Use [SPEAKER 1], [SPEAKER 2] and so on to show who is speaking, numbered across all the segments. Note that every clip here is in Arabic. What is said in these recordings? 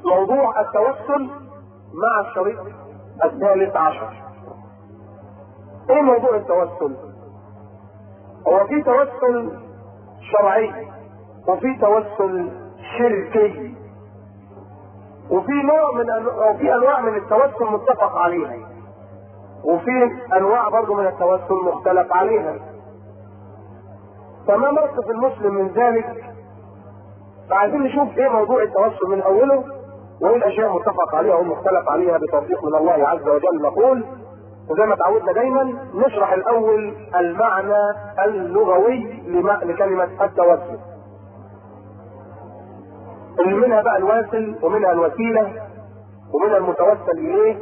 [SPEAKER 1] موضوع التوسل مع الشريط الثالث عشر. ايه موضوع التوسل؟ هو في توسل شرعي وفي توسل شركي وفي انواع من التوسل متفق عليها وفي انواع برضه من التوسل مختلف عليها. فما موقف المسلم من ذلك؟ فعايزين نشوف ايه موضوع التوسل من اوله وايه الاشياء المتفق عليها والمختلف عليها بتوفيق من الله عز وجل. نقول وزي ما تعودنا دايما نشرح الاول المعنى اللغوي لكلمة التوسل، اللي منها بقى الواسل ومنها الوسيلة ومنها المتوسل اليه.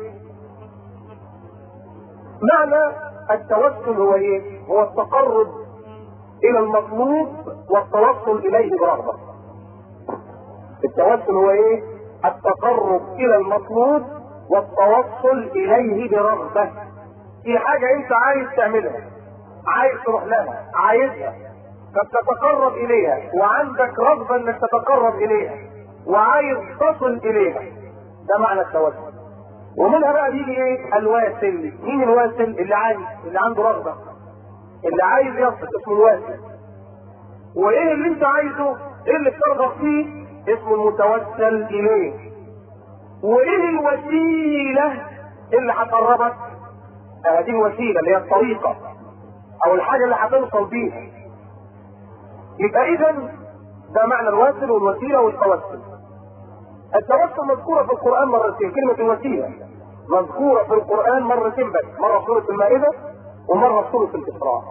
[SPEAKER 1] معنى التوسل هو ايه؟ هو التقرب الى المطلوب والتوصل اليه برغبة. التوسل هو ايه؟ التقرب الى المطلوب والتوصل اليه برغبة. في حاجة انت عايز تعملها، عايز تروح لها، عايزها، فبتتقرب اليها وعندك رغبة انك تتقرب اليها وعايز تصل اليها. ده معنى التوسل. ومنها بقى بيجي ايه؟ الواسل. مين الواسل؟ اللي عايز، اللي عنده رغبة، اللي عايز يصل، اسمه الواسل. وايه اللي انت عايزه؟ ايه اللي بترغب فيه؟ اسمه المتوسل اليه. وايه الوسيلة اللي هتقربك؟ هذه الوسيلة اللي هي الطريقة او الحاجة اللي هتوصل بيها. يبقى اذا ده معنى الواسل والوسيلة والتوسل. التوسل مذكورة في القرآن مرتين، كلمة الوسيلة مذكورة في القرآن مرتين بس، مرة في سورة المائدة ومرة في سورة الإسراء.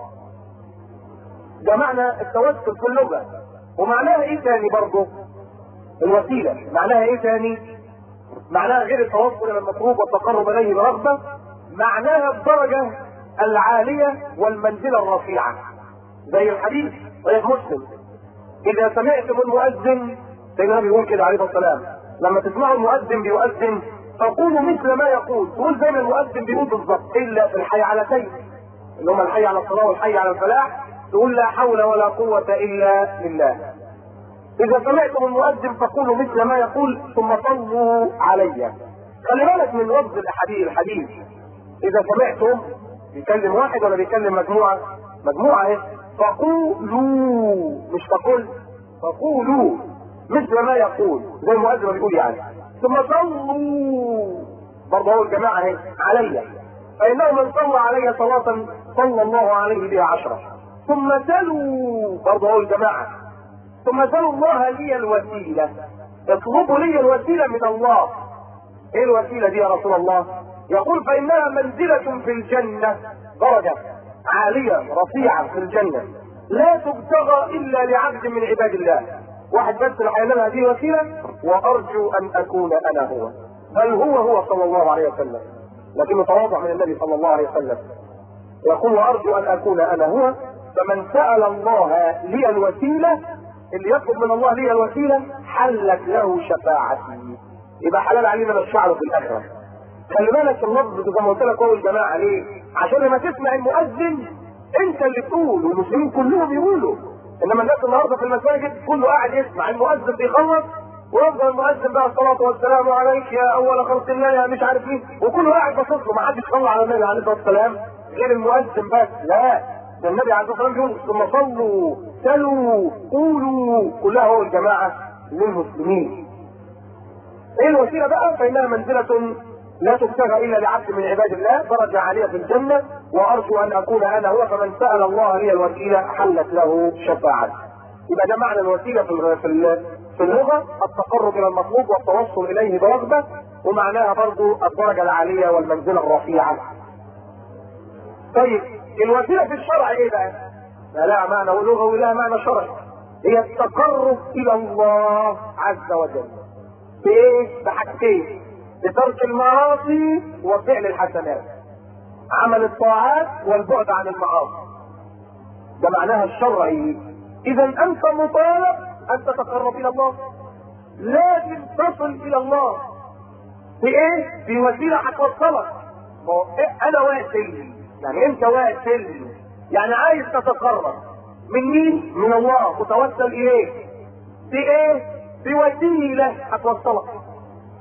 [SPEAKER 1] ده معنى التوسل في اللغة. ومعناها ايه تاني برضه؟ الوسيلة معناها ايه تاني؟ معناها غير التوصل الى المطلوب والتقرب اليه برغبة، معناها الدرجة العالية والمنزلة الرفيعة. زي الحديث صحيح مسلم: اذا سمعتم المؤذن، سيدنا بيقول كده عليه الصلاة والسلام، لما تسمعوا المؤذن بيؤذن فقولوا مثل ما يقول، تقول زي ما المؤذن بيقول بالظبط، الا في الحي على شيء اللي هم الحي على الصلاة والحي على الفلاح، تقول لا حول ولا قوة الا بالله. اذا سمعتم المؤذن فقولوا مثل ما يقول ثم صلوا علي. خلي بالك من لفظ الحديث. اذا سمعتم بيكلم واحد ولا بيكلم مجموعة؟ مجموعة اهي. فقولوا، مش فقل، فقولوا مثل ما يقول زي المؤذن ما بيقول يعني. ثم صلوا، برضه هو الجماعة اهي، علي، فانه من صلى علي صلاة صلى الله عليه بها 10. ثم سلوا، برضه هو الجماعة، ثم سلوا الله لي الوسيلة، اطلبوا لي الوسيلة من الله. ايه الوسيلة دي يا رسول الله؟ يقول فإنها منزلة في الجنة، درجة عالية رفيعة في الجنة لا تبتغى إلا لعبد من عباد الله. واحد بس اللي هينال هذه الوسيلة، وأرجو أن أكون أنا هو. بل هو صلى الله عليه وسلم، لكنه تواضع من النبي صلى الله عليه وسلم. يقول وأرجو أن أكون أنا هو. فمن سأل الله لي الوسيلة، اللي يطلب من الله لي الوسيلة، حلت له شفاعتي، يبقى حلال علينا نشفع في الآخرة. خلي بالك اللفظ زي ما قلت لك هو الجماعة ليه؟ عشان لما تسمع المؤذن انت اللي تقول والمسلمين كلهم يقولوا. انما الناس النهارده في المساجد كله قاعد يسمع المؤذن بيخلص ويفضل المؤذن بقى الصلاة والسلام عليك يا اول خلق الله يا مش عارف مين، وكله قاعد باصص له، ما حدش صلى على النبي عليه الصلاة والسلام غير المؤذن بس. لا، ده النبي عليه الصلاة والسلام بيقول ثم صلوا سلوا قولوا، كلها هو الجماعة للمسلمين. ايه الوسيلة بقى؟ فإنها منزلة لا تبتغى إلا لعبد من عباد الله، درجة عالية في الجنة، وأرجو أن أكون أنا هو. فمن سأل الله لي الوسيلة حلت له شفاعة. يبقى ده معنى الوسيلة في اللغة، التقرب إلى المطلوب والتوصل إليه برغبة، ومعناها برضو الدرجة العالية والمنزلة الرفيعة. طيب الوسيلة في الشرع إيه بقى؟ لا معنى لغوي ولا معنى شرعي. هي التقرب إلى الله عز وجل بإيه؟ بحاجتين: بترك المعاصي وفعل الحسنات، عمل الطاعات والبعد عن المعاصي. ده معناها الشرعي. اذا انت مطالب ان تتقرب الى الله، لازم تصل الى الله بايه؟ بوسيله هتوصلك. انا واسل، يعني انت واسل، يعني عايز تتقرب من مين؟ من الله، متوسل اليه بايه؟ بوسيله هتوصلك.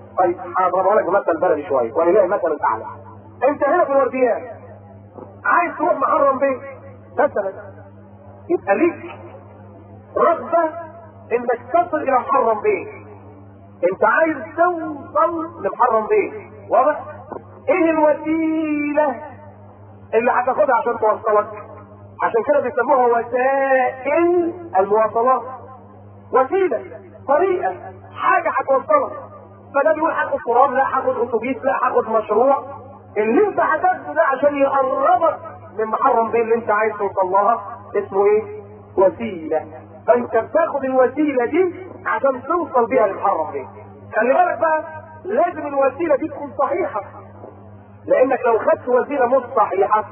[SPEAKER 1] طيب هضربها لك بمثل بلدي شويه ولله المثل الاعلى. انت هنا في الورديان عايز تروح محرم بيه مثلا، يبقى ليك رغبه انك تصل الى محرم بيه. انت عايز توصل لمحرم بيه، واضح؟ ايه الوسيله اللي هتاخدها عشان توصلك؟ عشان كده بيسموها وسائل المواصلات. وسيله، طريقه، حاجه هتوصلك. فده بيقول هاخد تراب، لا هاخد اتوبيس، لا هاخد مشروع. اللي انت هتاخده ده عشان يقربك من محرم بيه اللي انت عايز توصل لها اسمه ايه؟ وسيله. فانت بتاخد الوسيله دي عشان توصل بيها لمحرم بيه. خلي بالك بقى، لازم الوسيله دي تكون صحيحه، لانك لو خدت وسيله مش صحيحه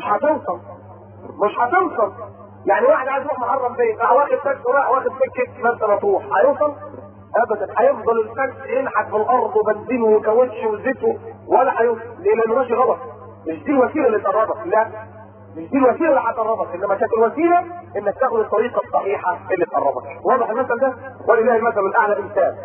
[SPEAKER 1] مش هتوصل. يعني واحد عايز يروح محرم بيه، راح واخد تاكسي وراح واخد سكه مرسى مطروح، هيوصل؟ ابدا. هيفضل التاكسي ينحت في الارض وبنزين وكاوتش وزيته ولا هيوصل. ليه؟ لانه ماشي غلط. مش دي الوسيله اللي تقربك، لا مش دي الوسيله اللي هتقربك، انما كانت الوسيله انك تاخد الطريقه الصحيحه اللي تقربك. واضح المثل ده؟ ولله المثل الاعلى. انسان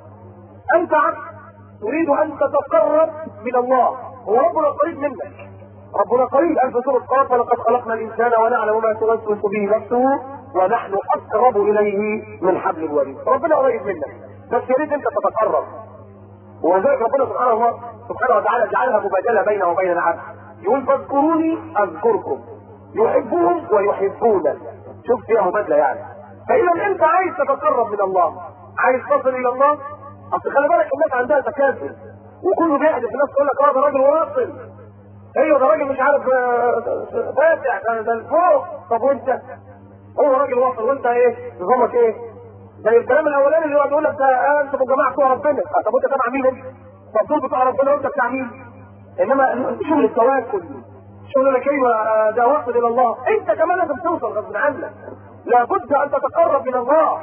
[SPEAKER 1] انت عبد تريد ان تتقرب من الله، وربنا قريب منك. ربنا قريب. قال في سوره قاف: ولقد خلقنا الانسان ونعلم ما توسوس به نفسه ونحن اقرب اليه من حبل الوريد. ربنا قريب منك، بس يا ريت انت تتقرب. ولذلك ربنا سبحانه وتعالى جعلها مبادله بينه وبين العبد. يقول: فاذكروني اذكركم يحبهم ويحبونك. شوف فيها مبادله يعني. فاذا انت عايز تتقرب من الله، عايز تصل الى الله، اصل خلي بالك الناس عندها تكاسل وكله بيحدث. الناس تقول لك: ده راجل واصل، ايوه ده راجل مش عارف فاتح ده الفوق. طب وانت؟ هو راجل واصل وانت ايه؟ نظامك ايه؟ زي الكلام الاولاني اللي يقول لك: انتوا يا جماعه بتوع ربنا. طب وانت تبع مين انت؟ طب دول بتوع ربنا وانت بتاع مين؟ انما شغل التواكل، شغل لك ايوه ده واصل الى الله. انت كمان لازم توصل غصب عنك، لابد ان تتقرب الى الله.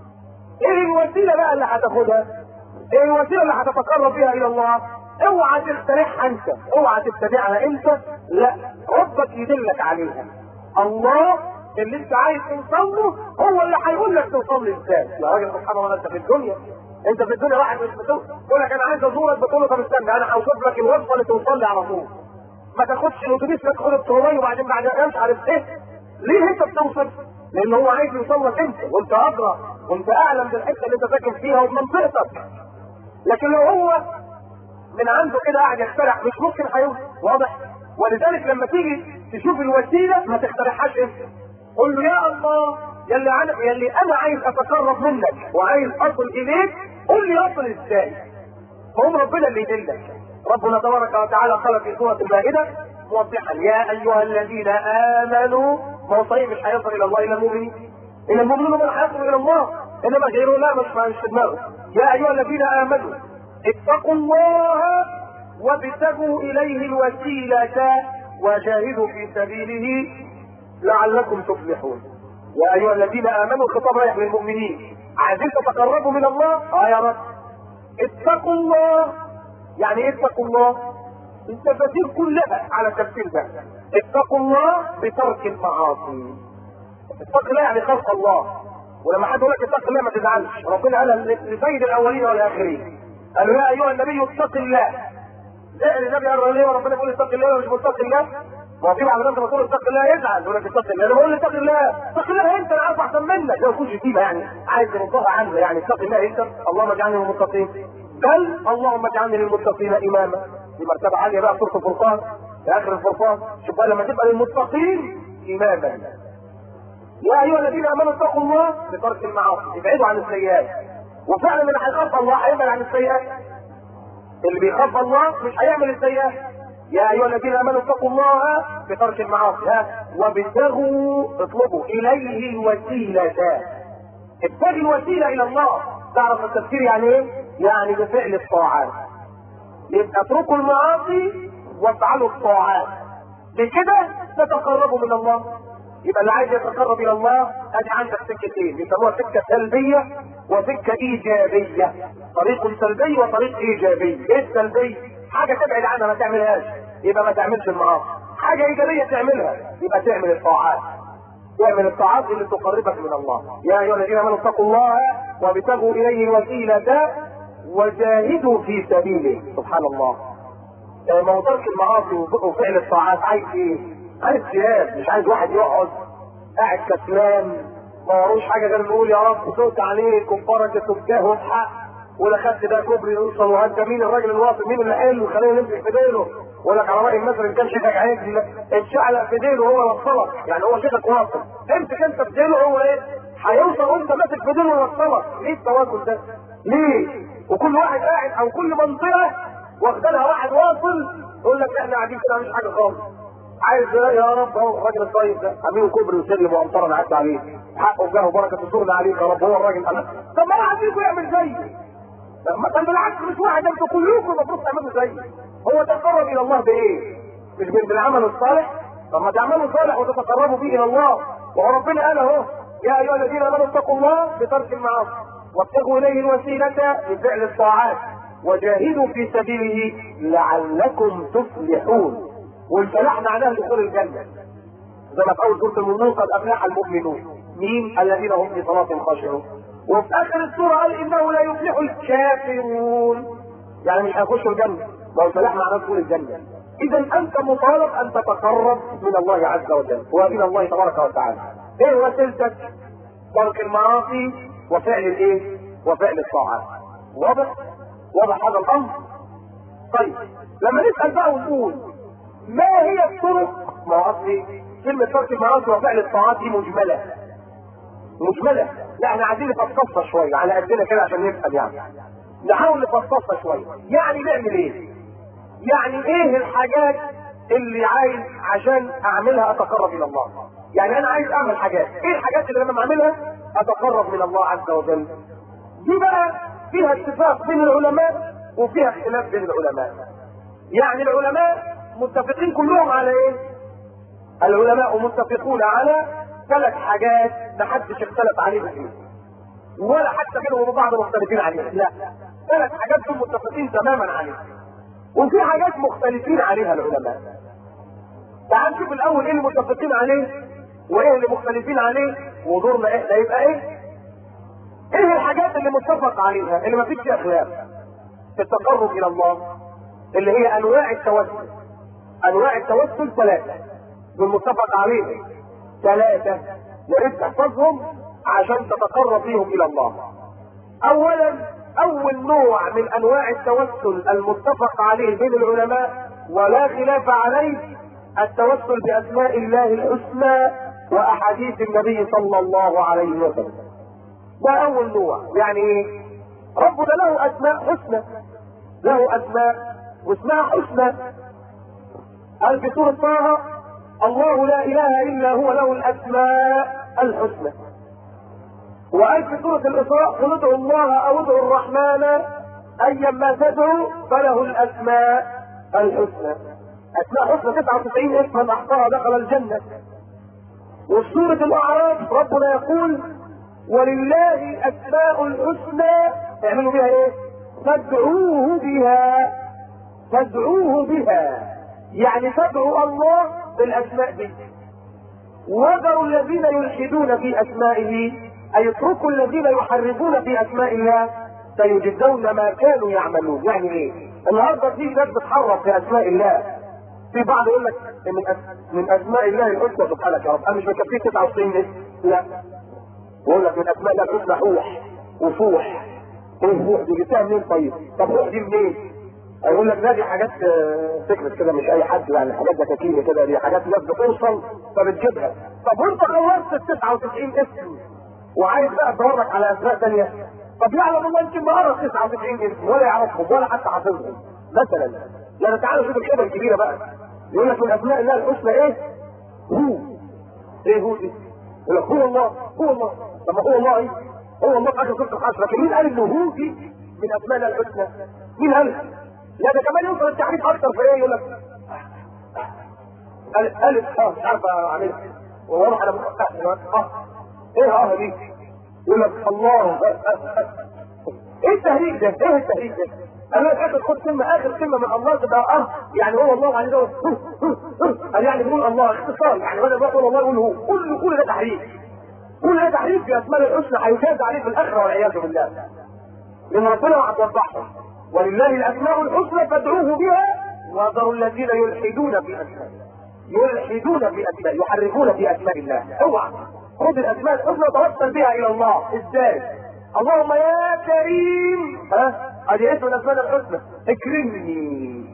[SPEAKER 1] ايه الوسيله بقى اللي هتاخدها؟ ايه الوسيله اللي هتتقرب بها الى الله؟ اوعى تخترعها انت، اوعى تتبعها انت، لا، ربك يدلك عليها. الله اللي انت عايز توصل له هو اللي هيقول لك توصل له ازاي. يا راجل سبحان الله، انت في الدنيا، واحد مش بتقول لك انا عايز ازورك، بتقول له طب استنى انا هوصف لك الوصفه اللي توصل لي على طول. ما تاخدش الاتوبيس، لا تاخد الطرميه وبعدين بعدها مش عارف ايه. ليه انت بتوصل؟ لان هو عايز يوصل لك انت، وانت ادرى وانت اعلم بالحته اللي انت ساكن فيها وبمنطقتك. لكن لو هو من عنده كده قاعد يخترع مش ممكن هيوصل. واضح؟ ولذلك لما تيجي تشوف الوسيله ما تخترعهاش انت. قل له: يا الله يلي انا عايز اتقرب منك وعايز اصل اليك، قل لي اصل ازاي. فهم ربنا اللي يدلك. ربنا تبارك وتعالى قال في سوره المائده موضحا: يا ايها الذين امنوا. ما هو صحيح مش هيصل الى الله الا المؤمنين. المؤمنون من هيصل الى الله، انما غيره لا، مش في دماغه. يا ايها الذين امنوا اتقوا الله وابتغوا اليه الوسيله وجاهدوا في سبيله لعلكم تفلحون. يا ايها الذين امنوا، الخطاب رايح للمؤمنين. عايزين تتقربوا من الله؟ يا رب اتقوا الله. يعني ايه اتقوا الله؟ التفاسير كلها على التفسير ده. اتقوا الله بترك المعاصي. اتق الله يعني خلق الله. ولما حد يقول لك اتق الله ما تزعلش، ربنا قالها لسيد الاولين والاخرين. قالوا: يا ايها النبي اتق الله. زائر النبي قال ليه ربنا يقول اتق الله ومش متق الله؟ ما هو في بعض الناس لما تقول اتق الله يزعل، يقول لك اتق الله. انا بقول اتق الله انت، انا عارف احسن منك. ما يكونش شتيمه يعني، عايز تردها عنه يعني. اتق الله انت. اللهم اجعلني من المتقين، بل اللهم اجعلني للمتقين اماما. دي مرتبه عاليه بقى، سوره الفرقان في اخر الفرقان. شوف بقى لما تبقى للمتقين اماما. يا ايها الذين امنوا اتقوا الله بترك المعاصي، ابعدوا عن السيئات. وفعلا اللي هيخاف الله هيبعد عن السيئات. اللي بيخاف الله مش هيعمل السيئات. يا ايها الذين امنوا اتقوا الله بترك المعاصي وابتغوا، اطلبوا اليه الوسيله. ابتغي الوسيله الى الله. تعرف التفسير يعني ايه؟ يعني بفعل الطاعات. يبقى اتركوا المعاصي وافعلوا الطاعات، بكده تتقربوا من الله. يبقى اللي عايز يتقرب الى الله ادي عندك سكتين بيسموها سكه سلبيه وسكه ايجابيه. طريق سلبي وطريق ايجابي. ايه السلبي؟ حاجه تبعد عنها ما تعملهاش، يبقى ما تعملش المعاصي. حاجه ايجابيه تعملها، يبقى تعمل الطاعات. تعمل الطاعات اللي تقربك من الله. يا ايها الذين امنوا اتقوا الله وابتغوا اليه الوسيله وجاهدوا في سبيله. سبحان الله. ما هو ترك المعاصي وفعل الطاعات عايز ايه؟ عايز ثياب، مش عايز واحد يقعد قاعد كسلان ما وروش حاجه غير نقول يا رب صوت عليك وفرجة تبكاه بحق، ولا خدت ده كوبري يوصل وهد مين الراجل الواطي مين اللي قال له خلينا نمسك في ديله، ولا على راي المثل ان كان شيخك عاجل اتشعلق في ديله هو وصلك، يعني هو شيخك واصل امسك انت في ديله هو ايه؟ هيوصل وانت ماسك في ديله ويوصلك. ليه التواصل ده؟ ليه؟ وكل واحد قاعد او كل منطقه واخد لها واحد واصل يقول لك احنا قاعدين كده مفيش حاجه خالص. عايز يا رب اهو الراجل الطيب ده عاملين كوبري وسلم وامطار نعدي عليه حقه وجاه وبركه تصورنا عليك يا رب هو الراجل انا. طب ما انا عايزينكم يعمل زيي. مثلا بالعكس مش واحد انتوا كلكم المفروض تعملوا زيي. هو تقرب الى الله بايه؟ مش بالعمل الصالح؟ طب ما تعملوا صالح وتتقربوا به الى الله. وهو ربنا قال اهو يا ايها الذين امنوا اتقوا الله بترك المعاصي وابتغوا اليه الوسيله بفعل الطاعات وجاهدوا في سبيله لعلكم تفلحون. والفلاح معناه دخول الجنه. زي ما في اول سوره المؤمنون قد افلح المؤمنون. مين؟ الذين هم في صلاتهم خاشعون. وفي اخر السوره قال انه لا يفلح الكافرون. يعني مش هيخشوا الجنه. ما هو الفلاح معناه دخول الجنه. اذا انت مطالب ان تتقرب من الله عز وجل والى الله تبارك وتعالى. ايه وسيلتك؟ ترك المعاصي وفعل الايه؟ وفعل الطاعات. واضح؟ واضح هذا الامر؟ طيب لما نسال بقى ونقول ما هي الطرق؟ ما هو اصلي كلمه ترك المعاصي وفعل الطاعات دي مجمله. مجمله، لا احنا عايزين نفصصها شويه على قدنا كده عشان نفهم يعني. نحاول نفصصها شويه. يعني نعمل ايه؟ يعني ايه الحاجات اللي عايز عشان اعملها اتقرب الى الله؟ يعني انا عايز اعمل حاجات، ايه الحاجات اللي لما اعملها اتقرب من الله عز وجل؟ دي بقى فيها اتفاق بين العلماء وفيها اختلاف بين العلماء. يعني العلماء متفقين كلهم على ايه؟ العلماء متفقون على 3 حاجات محدش اختلف عليهم فيه. ولا حتى بينهم وبعض مختلفين عليها، لا. 3 حاجات هم متفقين تماما عليها. وفي حاجات مختلفين عليها العلماء. تعال نشوف الاول ايه اللي متفقين عليه وايه اللي مختلفين عليه ودورنا احنا يبقى ايه؟ ايه الحاجات اللي متفق عليها اللي ما فيش فيها خلاف في التقرب الى الله؟ اللي هي انواع التوسل. انواع التوسل 3 دول متفق عليهم. 3 يا ريت تحفظهم عشان تتقرب بيهم الى الله. اولا اول نوع من انواع التوسل المتفق عليه بين العلماء ولا خلاف عليه التوسل باسماء الله الحسنى واحاديث النبي صلى الله عليه وسلم. ده اول نوع. يعني ايه؟ ربنا له اسماء حسنى، له اسماء واسمها حسنى. قال في سورة طه الله لا اله الا هو له الاسماء الحسنى. وقال في سورة الاسراء قل ادعوا الله او ادعوا الرحمن ايما تدعوا فله الاسماء الحسنى. اسماء حسنى 99 اسما احصاها دخل الجنة. وفي سورة الاعراف ربنا يقول ولله اسماء الحسنى اعملوا بها ايه؟ فادعوه بها. فادعوه بها يعني تدعوا الله بالاسماء دي. وذروا الذين يلحدون في اسمائه اي اتركوا الذين يحرفون في اسماء الله سيجزون ما كانوا يعملون. يعني ايه؟ النهارده في ناس بتحرف في اسماء الله. في بعض يقول لك من اسماء الله الحسنى سبحانك يا رب انا مش مكفيه 99 اسم، لا. يقول لك من اسماء الله الحسنى حوح وفوح. ايه فوح دي جبتها منين طيب؟ طب روح دي منين؟ يقول لك لا دي حاجات سكرت كده مش اي حد يعني حاجات دكاكينه كده دي حاجات ناس بتوصل فبتجيبها. طب وانت خلصت ال 99 اسم وعايز بقى تدورك على اسماء ثانيه؟ طب يعلم الله يمكن ما قرا 99 اسم ولا يعرفهم ولا حتى حافظهم مثلا. لا تعالى شوف الخبره الكبيره بقى. يقول لك من اسماء الله الحسنى ايه؟ هو. ايه هو دي؟ يقول لك هو الله هو الله. طب ما هو الله ايه؟ هو الله في اخر سوره الحشر. لكن مين قال انه هو دي من اسماء الله الحسنى؟ مين قال؟ لا ده كمان يوصل التعريف اكتر في ايه؟ يقول لك الف مش عارف اعملها واروح على ايه دي؟ يقول لك الله. ايه التهريج ده؟ ايه التهريج ده؟ انا اخر خد كلمه اخر كلمه من الله تبقى يعني هو الله عليه ده قال يعني بيقول الله اختصار يعني بدل ما يقول الله يقول هو. كل ده تحريف. كل ده تحريف في اسماء الحسنى هيجاز عليه في الاخره والعياذ بالله. لان ربنا هتوضحهم. ولله الاسماء الحسنى فادعوه بها وذروا الذين يلحدون في اسمائه. يلحدون في اسمائه، يحرفون في اسماء الله. اوعى خذ الاسماء الحسنى وتوسل بها الى الله. ازاي؟ اللهم يا كريم، ادي اسم الاسماء الحسنى، اكرمني.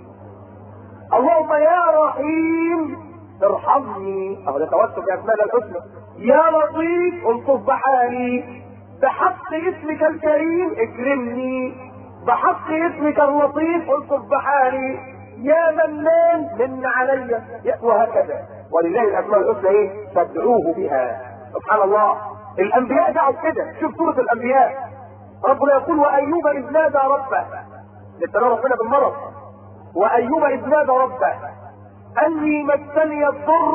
[SPEAKER 1] اللهم يا رحيم ارحمني، اهو ده توسل باسماء الحسنى. يا لطيف الطف بحالي، بحق اسمك الكريم اكرمني، بحق اسمك اللطيف الطف بحالي، يا منان من علي، وهكذا. ولله الاسماء الحسنى ايه؟ فادعوه بها. سبحان الله، الانبياء دعوا كده. شوف سوره الانبياء، ربنا يقول وايوب اذ نادى ربه، لسه ربنا بالمرض، وايوب اذ نادى ربه اني مسني الضر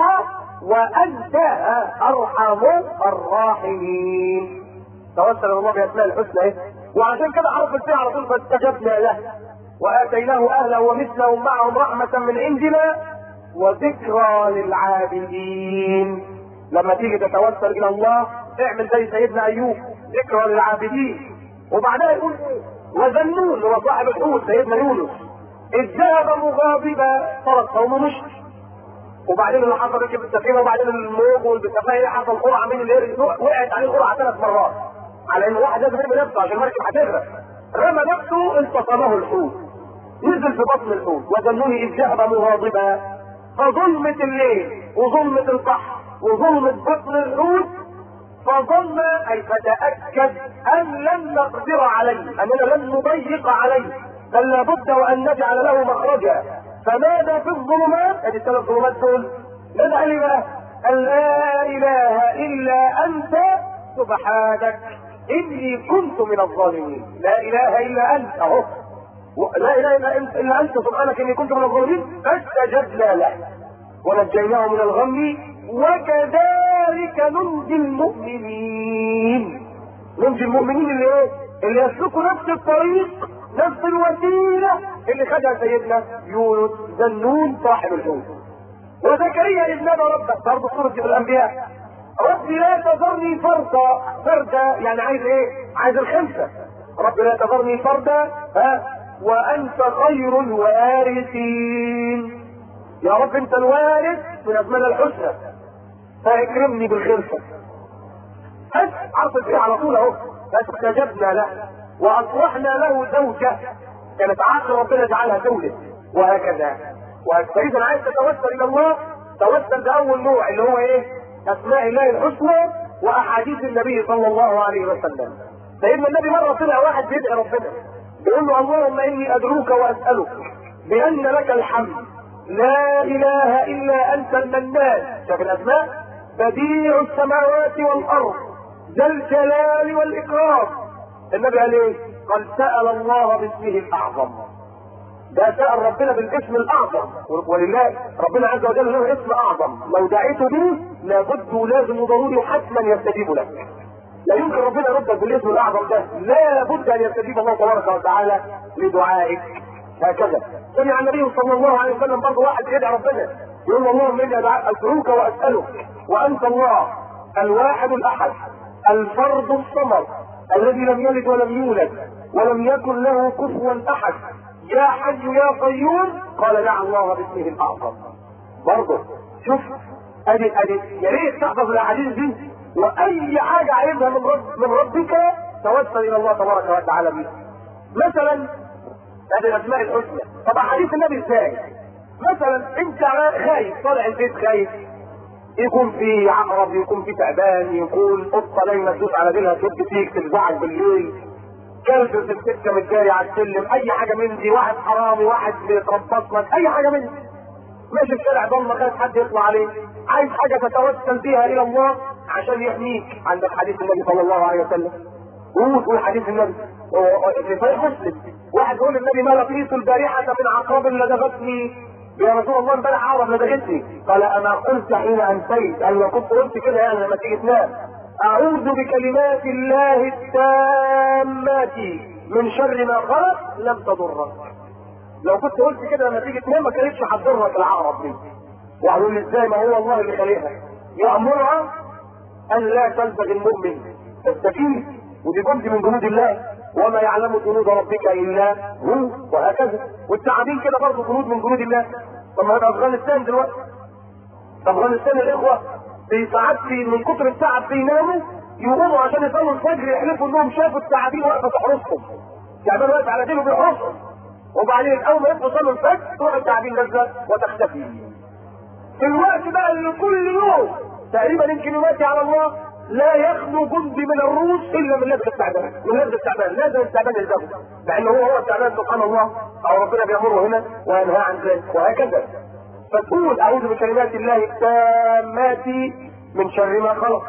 [SPEAKER 1] وانت ارحم الراحمين. توسل الله باسماء الحسنى ايه؟ وعشان كده عرف الفعل على طول، فاستجبنا له واتيناه اهله ومثلهم معهم رحمه من عندنا وذكرى للعابدين. لما تيجي تتوسل الى الله اعمل زي سيدنا ايوب، ذكرى للعابدين. وبعدها يقول وذنون، هو صاحب الحوت سيدنا يونس، اذ ذهب مغاضبا ترك قومه مشي. وبعدين اللي حصل ركب السفينه، وبعدين الموج والسفينه حصل قرعه من اللي وقعت عليه القرعه 3 مرات، على ان واحد لازم يرمي نفسه عشان المركب هتغرق. رمى نفسه التصمه الحوت، نزل في بطن الحوت. وذنوني اذ ذهب مغاضبا، فظلمة الليل وظلمة البحر وظلمة بطن الحوت، فظن اي فتاكد ان لن نقدر عليه، اننا لن نضيق عليه، بل لابد وان نجعل له مخرجا. فماذا في الظلمات؟ ادي 3 ظلمات دول. ندعي لي بقى ان لا اله الا انت سبحانك اني كنت من الظالمين. لا اله الا انت، اهو لا اله الا انت سبحانك اني كنت من الظالمين. فاستجبنا له ونجيناه من الغم وكذلك ننجي المؤمنين. ننجي المؤمنين اللي ايه؟ اللي يسلكوا نفس الطريق، نفس الوسيله اللي خدها سيدنا يونس ذنون صاحب الحوت. وزكريا اذ نادى ربه، برضه سوره الانبياء، ربي لا تذرني فردا يعني عايز ايه؟ عايز الخمسه. ربي لا تذرني فردا وانت خير الوارثين. يا رب انت الوارث من اسماء الحسنى، فاكرمني بالخمسه. عرف فيه على طول اهو. فاستجبنا له واصلحنا له زوجه، كانت عاقل ربنا جعلها زوجه، وهكذا. فاذا عايز تتوسل الى الله، توسل باول نوع اللي هو ايه؟ اسماء الله الحسنى واحاديث النبي صلى الله عليه وسلم. سيدنا النبي مره طلع واحد بيدعي ربنا بيقول له اللهم اني ادعوك واسالك بان لك الحمد لا اله الا انت المنان. شاف الاسماء؟ بديع السماوات والارض ذا الجلال والاكرام. النبي قال ايه؟ قال سال الله باسمه الاعظم. ده سال ربنا بالاسم الاعظم، ولله ربنا عز وجل له اسم اعظم، لو دعيت به لابد ولازم وضروري حتما يستجيب لك. لا يمكن ربنا يردك بالاسم الاعظم ده، لا بد ان يستجيب الله تبارك وتعالى لدعائك. هكذا سمع النبي صلى الله عليه وسلم برضه واحد يدعي ربنا يقول اللهم اني ادعوك واسالك وانت الله الواحد الاحد الفرد الصمد الذي لم يلد ولم يولد ولم يكن له كفوا احد يا حي يا قيوم. قال دعا الله باسمه الاعظم. برضه شوف ادي يا ريت تحفظ الاحاديث دي، واي حاجه عايزها من ربك توسل الى الله تبارك وتعالى بها. مثلا هذه الاسماء الحسنى. طب حديث النبي ازاي؟ مثلا انت خايف طالع البيت خايف، يكون في عقرب، يكون في تعبان، يكون قطه نايمه تدوس على ديلها تد فيك تفزعك بالليل، كلب في السكه متجاري على السلم، اي حاجه من دي، واحد حرامي، واحد بيتربص لك، اي حاجه من دي، ماشي في شارع ضلمه خايف حد يطلع عليك، عايز حاجه تتوسل بيها الى الله عشان يحميك. عندك حديث النبي صلى الله عليه وسلم، قول حديث النبي في صحيح مسلم، واحد يقول النبي ما لقيت البارحه من عقرب لدغتني. يا رسول الله امبارح عقرب لدغتني. قال اما قلت حين انسيت، انا كنت قلت كده يعني لما تيجي تنام اعوذ بكلمات الله التامات من شر ما خلق لم تضرك. لو كنت قلت كده لما تيجي تنام ما كانتش هتضرك العقرب دي. وقالوا لي ازاي؟ ما هو الله اللي خلقها، يامرها ان لا تلزغ المؤمن السكين، ودي جند من جنود الله. وما يعلم جنود ربك الا هو، وهكذا. والتعابين كده برضه جنود من جنود الله. طب ما هذا افغانستان دلوقتي، افغانستان الاخوه ساعات من كتر التعب بيناموا يقوموا عشان يصلوا الفجر يحلفوا انهم شافوا التعابين واقفه تحرسهم، يعني واقف على دينه بيحرسهم، وبعدين اول ما يصلوا الفجر تروح التعابين نازله وتختفي. في الوقت بقى اللي كل يوم تقريبا يمكن يماتي على الله لا يخلو جندي من الروس الا من لبس التعبان، من لبس التعبان، لازم التعبان يلزمه، لان هو التعبان سبحان الله، او ربنا بيامره هنا وينهى عن ذلك وهكذا. فتقول اعوذ بكلمات الله التامات من شر ما خلق.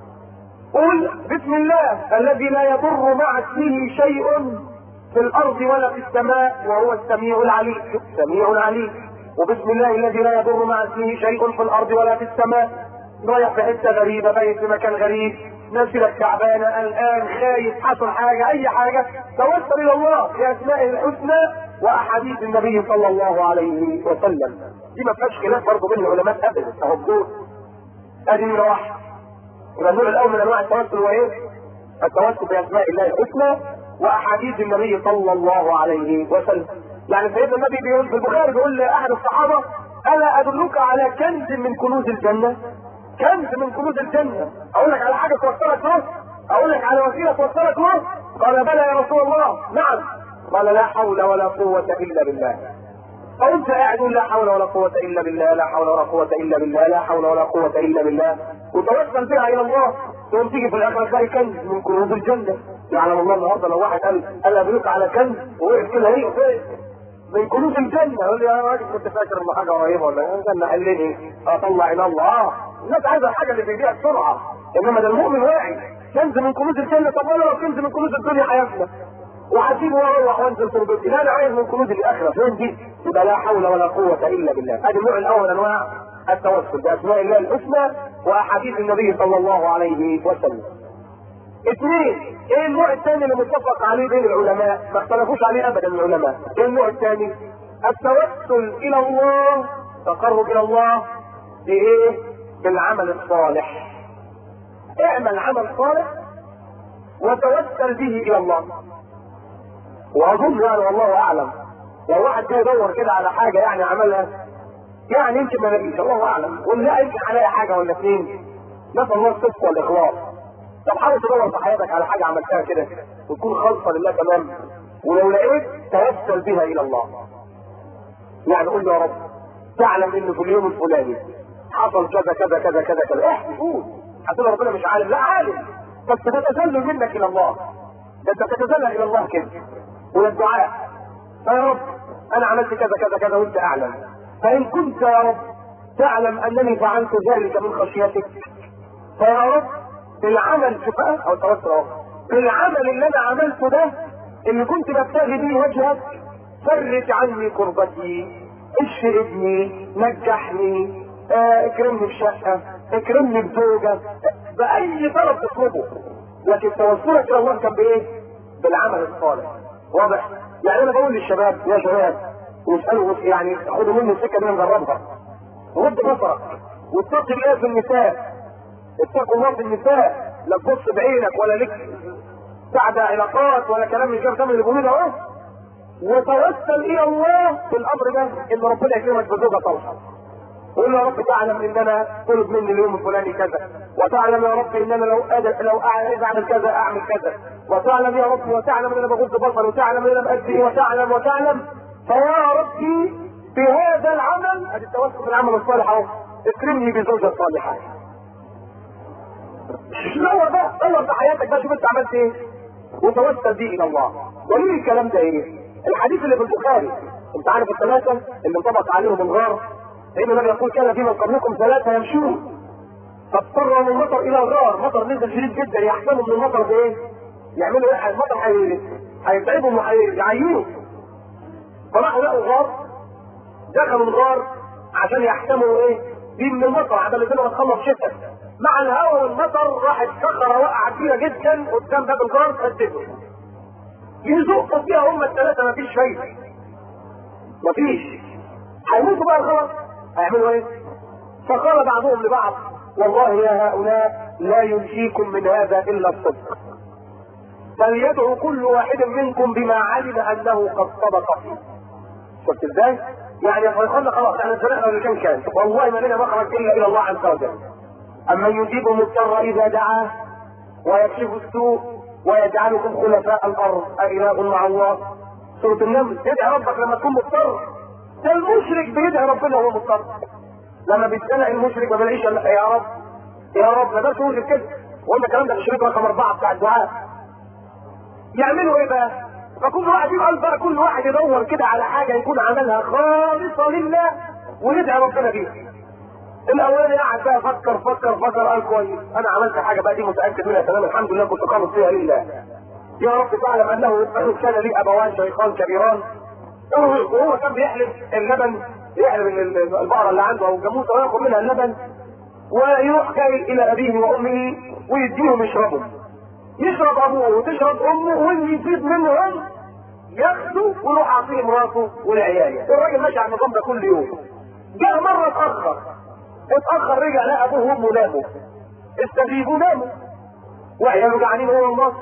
[SPEAKER 1] قل بسم الله الذي لا يضر مع اسمه شيء في الارض ولا في السماء وهو السميع العليم، السميع العليم. وبسم الله الذي لا يضر مع اسمه شيء في الارض ولا في السماء. رايح في حته غريبه، بايت في مكان غريب، نفسك تعبانه، قلقان، خايف، حصل حاجه، اي حاجه، توسل الى الله باسمائه الحسنى واحاديث النبي صلى الله عليه وسلم. دي ما فيهاش خلاف برضه بين العلماء ابدا، اهو الدور. ادي نمره واحد. يبقى النوع الاول من انواع التوسل هو ايه؟ التوسل باسماء الله الحسنى واحاديث النبي صلى الله عليه وسلم. يعني سيدنا النبي بيقول في البخاري، بيقول لاحد الصحابه: الا ادلك على كنز من كنوز الجنه؟ كنز من كنوز الجنه، اقول لك على حاجه توصلك له؟ اقول لك على وسيله توصلك له؟ قال: بلى يا رسول الله. نعم. قال: لا حول ولا قوه الا بالله. فانت قاعد لا حول ولا قوه الا بالله، لا حول ولا قوه الا بالله، لا حول ولا قوه الا بالله، وتوسل بها الى الله، تقوم تيجي في الاخر تلاقي كنز من كنوز الجنه. يعلم الله النهارده لو واحد قال ادلك على كنز ووقف كده هي من كنوز الجنه، يقول لي يا راجل كنت فاكر ان حاجه قريبه ولا ايه؟ قال لي اطلع الى الله. الناس عايزه الحاجه اللي بيديها بسرعه، انما ده المؤمن واعي. كنز من كنوز الجنه. طب انا لو كنز من كنوز الدنيا هيفنى وهسيبه واروح وانزل تربتي، لا انا عايز من كنوز الاخره. فين دي؟ يبقى لا حول ولا قوه الا بالله. ادي النوع الاول انواع التوسل باسماء الله الحسنى واحاديث النبي صلى الله عليه وسلم. اثنين، ايه النوع الثاني اللي متفق عليه بين العلماء؟ ما اختلفوش عليه ابدا العلماء. ايه النوع الثاني؟ التوسل الى الله، تقرب الى الله بايه؟ بالعمل الصالح. اعمل عمل صالح وتوسل به الى الله. واظن يعني والله اعلم لو واحد جاي يدور كده على حاجه يعني عملها، يعني يمكن ما نلاقيش، الله اعلم، ولا يمكن عليها حاجه ولا اثنين، نسال الله الصدق والاخلاص. طب حاول تدور في حياتك على حاجه عملتها كده وتكون خالصه لله تمام، ولو لقيت توسل بها الى الله. يعني قول له: يا رب تعلم ان في اليوم الفلاني حصل كذا كذا كذا كذا كذا. احكي، قول. هتقول ربنا مش عالم، لا عالم، بس تتذلل منك الى الله. ده انت تتذلل الى الله كده والدعاء: يا رب انا عملت كذا كذا كذا وانت اعلم، فان كنت يا رب تعلم انني فعلت ذلك من خشيتك، فيا رب بالعمل شفاء او توسل بالعمل اللي انا عملته ده اللي كنت ببتغي به وجهك، فرج عني كربتي، اشفي ابني، نجحني، اكرمني بشقه، اكرمني بزوجه، باي طلب تطلبه. لكن توسلك الى الله كان بايه؟ بالعمل الصالح. واضح؟ يعني انا بقول للشباب: يا شباب واسالوا، يعني خدوا مني السكه دي نجربها. غض بصرك واتقي الله في النساء، اتقوا الله في النساء، لا تبص بعينك ولا لك سعد علاقات ولا كلام من الكلام اللي بيقولوه اهو. وتوسل الى الله في الامر ده ان ربنا يكرمك بزوجه صالحه. قول: يا رب تعلم ان انا طلب مني اليوم الفلاني كذا، وتعلم يا رب ان انا لو عايز اعمل كذا اعمل كذا، وتعلم يا رب، وتعلم ان انا بغض بصري، وتعلم ان انا بأدي، وتعلم فيا ربي بهذا العمل، ادي التوسل بالعمل الصالح اهو، اكرمني بزوجه صالحه. دور بقى، دور في حياتك بقى، شوف انت عملت ايه وتوسل به الى الله. وليه الكلام ده ايه؟ الحديث اللي في البخاري، انت عارف الثلاثه اللي انطبق عليهم الغار، سيدنا النبي يقول: كان في من قبلكم ثلاثه يمشون فاضطروا من المطر الى الغار. مطر نزل شديد جدا، يحسنوا من المطر بايه؟ يعملوا ايه؟ المطر هيتعبهم وهيعينوا. فراحوا لقوا غار، دخلوا الغار عشان يحتموا ايه؟ دي من المطر عشان الدنيا تخلص شتاء. مع الهواء والمطر راحت صخره وقعت كبيره جدا قدام باب الغار، سدته. يزقوا فيها هم الثلاثه، مفيش فايده، مفيش، هيموتوا بقى خلاص. هيعملوا ايه؟ فقال بعضهم لبعض: والله يا هؤلاء لا ينجيكم من هذا الا الصدق. فليدعو كل واحد منكم بما علم انه قد صدق فيه. شفت ازاي؟ يعني قلنا خلاص احنا سمعنا اللي كان والله ما لنا مخرج الا الى الله عز وجل. اما يجيب المضطر اذا دعاه ويكشف السوء ويجعلكم خلفاء الارض أإله مع الله. سورة النمل. ادعي ربك لما تكون مضطر. ده المشرك بيدعي ربنا وهو مضطر. لما بيتزنق المشرك ما بيلاقيش الا يا رب يا رب. ما ده مشرك كده. وقلنا الكلام ده في الشريط رقم 4 بتاع الدعاء. يعملوا ايه بقى؟ فكل واحد يقول بقى كل واحد يدور كده على حاجه يكون عملها خالصه لله ويدعي ربنا بيها. الاولاني قاعد بقى فكر قال كويس انا عملت حاجه بقى دي متاكد منها تمام الحمد لله كنت قابض فيها لله. يا رب تعلم انه كان لي ابوان شيخان كبيران وهو كان بيحلب اللبن يحلب البقره اللي عنده او الجاموسه وياخد منها اللبن ويروح جاي الى ابيه وامه ويديهم يشربوا. يشرب ابوه وتشرب امه واللي يفيد منهم ياخده ويروح عاطيه مراته والعيال. الراجل ماشي على النظام ده كل يوم. جاء مره اتاخر رجع لقى ابوه وامه ناموا. استجيبوا ناموا وعياله جعانين هو النص.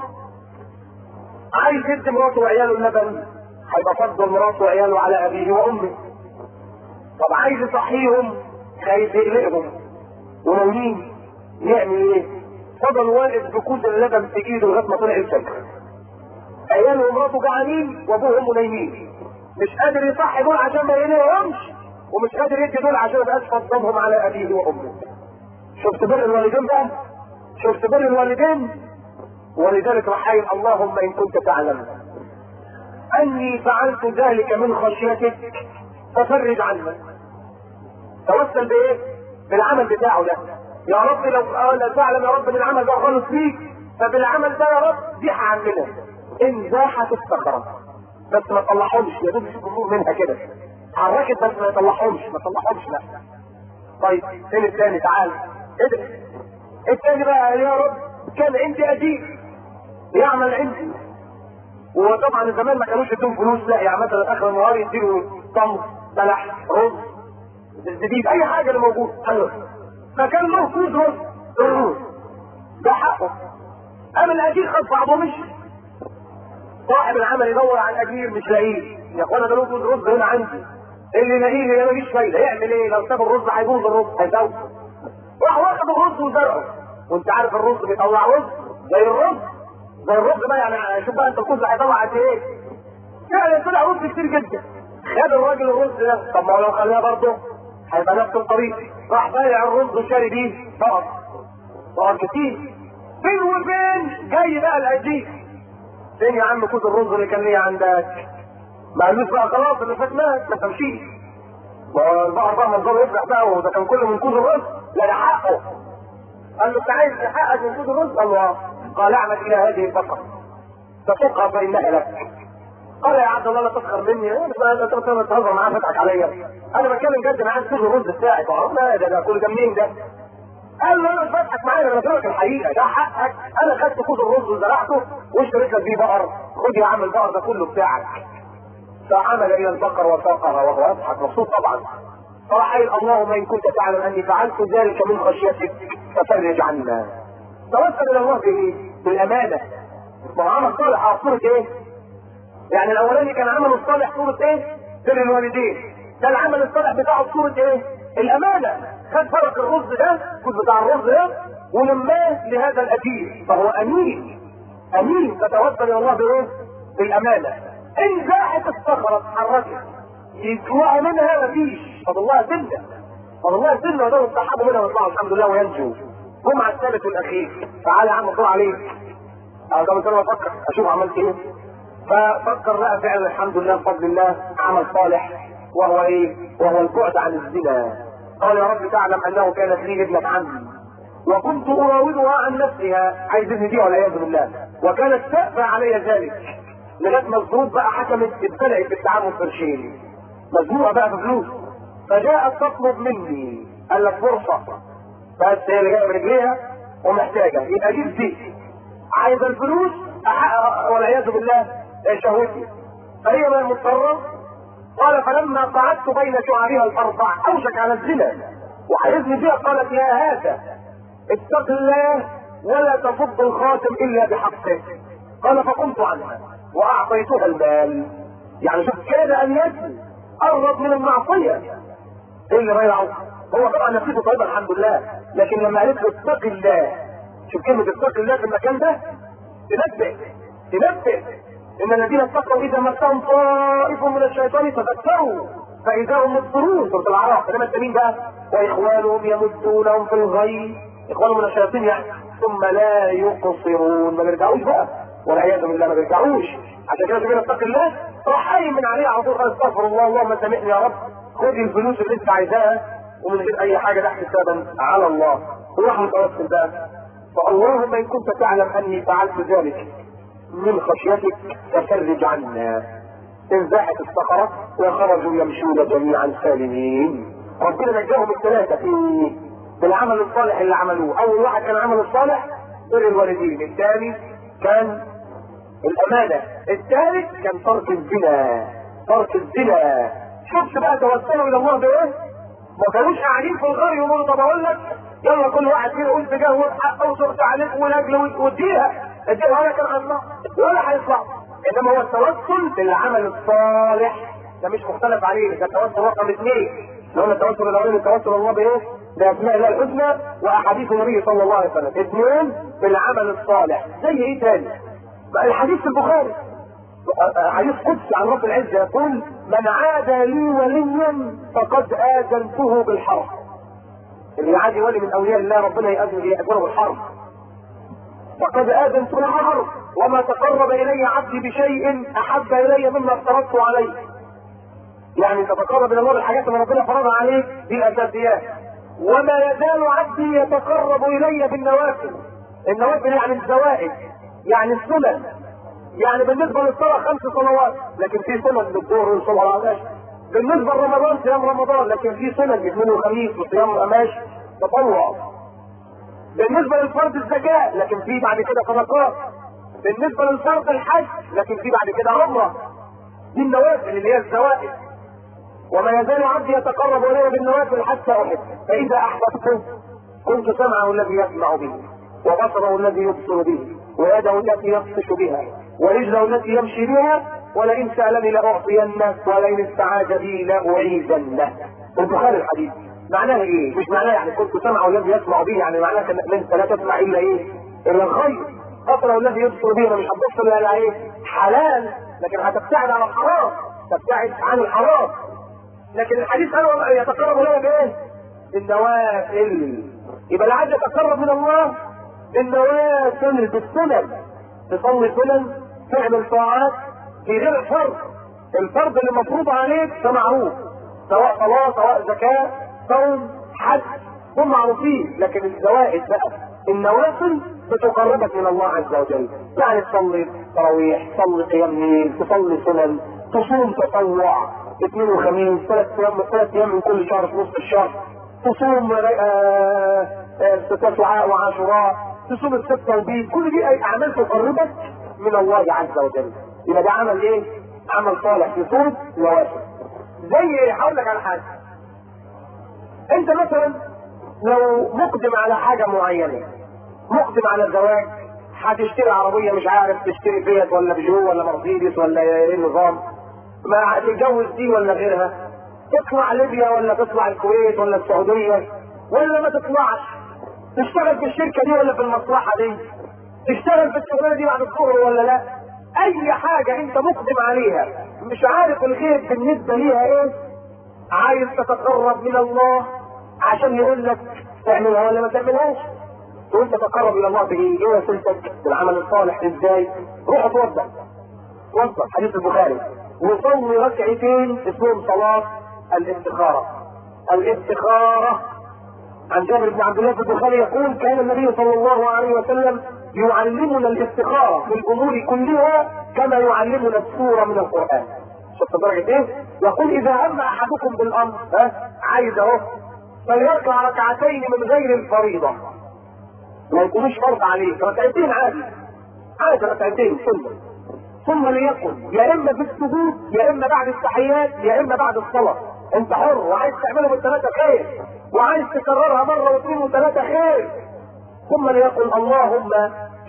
[SPEAKER 1] عايز يدي مراته وعياله اللبن هيبقى فضل مراته وعياله على ابيه وامه. طب عايز يصحيهم خايف يقلقهم ونايمين يعمل ايه؟ فضل واقف بكوز اللبن في ايده لغايه ما طلع الفجر. عياله ومراته جعانين وابوه وامه نايمين. مش قادر يصحي دول عشان ما ينامهمش ومش قادر يدي دول عشان ما يبقاش فضلهم على ابيه وامه. شفت بر الوالدين بقى؟ شفت بر الوالدين؟ ولذلك رحيم اللهم ان كنت تعلم اني فعلت ذلك من خشيتك ففرج عنا. توسل بايه؟ بالعمل بتاعه ده. يا رب لو تعلم يا رب ان العمل ده خالص فيك فبالعمل ده يا رب زيح عننا. ان زاحت الصخره بس ما تطلعهمش يا دوب الجمهور منها كده. حركت بس ما يطلعهمش لا. طيب فين الثاني؟ تعال ادري. الثاني بقى يا رب كان عندي اجير يعمل عندي. وطبعا زمان ما كانوش يدوم فلوس لا يعني مثلا اخر النهار يديله تمر بلح رز زبيب اي حاجه اللي موجود. فكان له كوز رز ده حقه. قام الاجير خد بعضه مشي. صاحب العمل يدور على الاجير مش لاقيه. يا اخوانا ده له كوز رز هنا عندي اللي لاقيه ما مفيش فايده. يعمل ايه؟ لو ساب الرز هيبوظ الرز هيزود. راح واخد الرز وزرعه. وانت عارف الرز بيطلع رز زي الرز بقى يعني شوف بقى انت الكوز هيطلع قد ايه؟ فعلا طلع رز كتير جدا. خد الراجل الرز ده. طب ما لو خليها برضه هيبقى نفس الطريق. راح بايع الرز وشاري بيه بقر كتير. فين وفين جاي بقى الاجير. فين يا عم كوز الرز اللي كان ليا عندك؟ ما قالوش بقى خلاص اللي فات مات ما تمشيش. والبقر بقى منظره يفرح بقى وده كان كله من كوز الرز. لا ده حقه. قال له انت عايز حقك من كوز الرز؟ قال له قال اعمل الى هذه البقره تسوقها فانها لك. قال يا عبد الله لا تسخر مني. انت تهزر معاه فتحك عليا. انا بتكلم جد معاك كوز الرز بتاعي. لا ده كل ده منين ده؟ قال له انا مش بضحك معايا انا بكلمك الحقيقه ده حقك. انا خدت كوز الرز وزرعته واشتريت لك بيه بقر. خد يا عم البقر ده كله بتاعك. فعمل الى البقر وساقها وهو يضحك مبسوط طبعا. فراح قال اللهم ان كنت تعلم اني فعلت ذلك من خشيتك ففرج عنا. توسل الى الله بايه؟ بالامانه. ما هو عمل صالح على صوره ايه؟ يعني الاولاني كان عمل الصالح صوره ايه؟ بر الوالدين. ده العمل الصالح بتاعه صوره ايه؟ الامانه. خد فرق الرز ده الجزء بتاع الرز ده ولماه لهذا الاجير فهو امين. فتوسل الى الله بايه؟ بالامانه. ان زاحت الصخره اتحركت يطلعوا منها مفيش. فضلها سنه وده يستحبوا منها ويطلعوا الحمد لله وينجوا. هم على الثالث والاخير. تعالى يا عم اطلع عليك. قبل كده افكر اشوف عملت ايه. ففكر لقى فعلا الحمد لله بفضل الله عمل صالح وهو ايه؟ وهو البعد عن الزنا. قال يا رب تعلم انه كانت لي ابنة عمي وكنت اراودها عن نفسها. عايز ابني دي والعياذ بالله. وكانت تأبى علي ذلك. لغايه ما الظروف بقى حكمت ابتدأت بالتعامل قرشين. مزنوقه بقى بفلوس. فجاءت تطلب مني. قال لك فرصه بس هي اللي جايه برجليها ومحتاجه يبقى جيب دي. عايز الفلوس احقق والعياذ بالله شهوتي. فهي ما مضطره. قال فلما قعدت بين شعرها الاربع اوشك على الزنا وحيزني فيها قالت يا هذا اتق الله ولا تفض الخاتم الا بحقه. قال فقمت عنها واعطيتها المال. يعني شوف كاد ان يسلم، قرب من المعصيه. ايه اللي ضيعه؟ هو طبعا نفسيته طيبه الحمد لله، لكن لما قالت له اتق الله، شوف كلمه اتق الله في المكان ده تنبه ان الذين اتقوا اذا مسهم طائف من الشيطان تذكروا فاذا هم مبصرون. سوره الاعراف. انما التانيين بقى واخوانهم يمدونهم في الغي، اخوانهم من الشياطين يعني، ثم لا يقصرون، ما بيرجعوش بقى والعياذ بالله، ما بيرجعوش. عشان كده تقول اتق الله، راح قايم من عليه على طول قال استغفر الله اللهم سامحني يا رب، خدي الفلوس اللي انت عايزاها ومن غير اي حاجه، ده حسابا على الله. وراح متوسل بقى، فاللهم ان كنت تعلم اني فعلت ذلك من خشيتك ففرج عنا. انزاحت الصخره وخرجوا يمشون جميعا سالمين. ربنا نجاهم الثلاثه بالعمل الصالح اللي عملوه. اول واحد كان عمل الصالح بر الوالدين، الثاني كان الامانه، الثالث كان ترك الزنا. شفت بقى توسلوا الى الله بايه؟ ما كانوش قاعدين في الغار يقولوا طب اقول لك يلا كل واحد فينا يقول تجاوز حقه وصرت عليك ولاجل واديها ولا كان عن الله ولا هيطلع. انما هو التوسل في العمل الصالح ده مش مختلف عليه، ده التوسل رقم 2. لو قلنا التوسل الاولاني التوسل الله بايه؟ باسماء الله الحسنى واحاديث النبي صلى الله عليه وسلم. 2 في العمل الصالح. زي ايه تاني؟ بقى الحديث في البخاري حديث قدسي عن رب العزه يقول من عادى لي وليا فقد اذنته بالحرب. اللي يعادي ولي من اولياء الله ربنا يأذنه بالحرب. فقد اذنته بالحرب وما تقرب الي عبدي بشيء احب الي مما افترضته عليه. يعني تتقرب الى الله بالحاجات اللي ربنا فرضها عليه دي الاساسيات. وما يزال عبدي يتقرب الي بالنوافل. النوافل يعني الزوائد، يعني السنن. يعني بالنسبه للصلاه 5 صلوات، لكن في سنن للظهر والصبح والعشاء. بالنسبه لرمضان صيام رمضان، لكن في سنن الاثنين والخميس وصيام القماش تطوع. بالنسبه للفرض الزكاه، لكن في بعد كده صدقات. بالنسبه للفرض الحج، لكن في بعد كده عمره. دي النوافل اللي هي الزوائد. وما يزال عبدي يتقرب الي بالنوافل حتى احب، فاذا احببته كنت سمعه الذي يسمع به، وبصره الذي يبصر به، ويده التي يبطش بها، ورجله التي يمشي بها، ولئن سالني لاعطينه، ولئن استعاذ بي لاعيذنه. البخاري الحديث معناه ايه؟ مش معناه يعني كنت سمعه الذي يسمع به، يعني معناه انك انت لا تسمع الا ايه؟ الا الخير. بصره الذي يبصر به، مش هتبصر الا ايه؟ حلال، لكن هتبتعد عن الحرام، تبتعد عن الحرام. لكن الحديث قال يتقرب اليه بايه؟ بالنوافل. يبقى اللي عايز يتقرب من الله بالنوافل بالسنن، تصلي سنن، تعمل طاعات في غير الفرض. الفرض اللي مفروض عليك ده معروف، سواء صلاه سواء زكاه صوم حج، هم معروفين. لكن الزوائد بقى النوافل بتقربك من الله عز وجل. يعني تصلي تراويح، تصلي قيام ليل، تصلي سنن، تصوم تطوع 2 وخميس، 3 ايام من كل شهر في نصف الشهر، تصوم تسعاء وعاشوراء، تصوم الستة وبيت. كل دي اي اعمال تقربك من الله عز وجل. يبقى ده عمل ايه؟ عمل صالح في صورة نوافل. زي ايه؟ هقول لك على حاجة. انت مثلا لو مقدم على حاجة معينة، مقدم على زواج، هتشتري عربية مش عارف تشتري فيت ولا بيجو ولا مرسيدس ولا ايه النظام، ما هتتجوز دي ولا غيرها، تطلع ليبيا ولا تطلع الكويت ولا السعودية ولا ما تطلعش، تشتغل في الشركة دي ولا في المصلحة دي، تشتغل في الشغلانة دي بعد الظهر ولا لا، اي حاجة انت مقدم عليها مش عارف الخير بالنسبة ليها ايه، عايز تتقرب من الله عشان يقول لك تعملها ولا ما تعملهاش. وانت تتقرب الى الله بايه؟ ايه وسيلتك؟ بالعمل الصالح. ازاي؟ روح اتوضا حديث البخاري، وصلي ركعتين اسمهم صلاة الاستخارة. الاستخارة عن جابر بن عبد الله في البخاري يقول كان النبي صلى الله عليه وسلم يعلمنا الاستخارة في الامور كلها كما يعلمنا السورة من القرآن. شفت درجة ايه؟ يقول اذا هم احدكم بالامر عايز اهو فليركع ركعتين من غير الفريضة، ما يكونوش فرض عليك، ركعتين عادي ركعتين سنة، ثم ليقل يا اما في السجود يا اما بعد التحيات يا اما بعد الصلاة، انت حر، وعايز تعمله بالثلاثة خير، وعايز تكررها مرة واثنين وثلاثة خير. ثم ليقل اللهم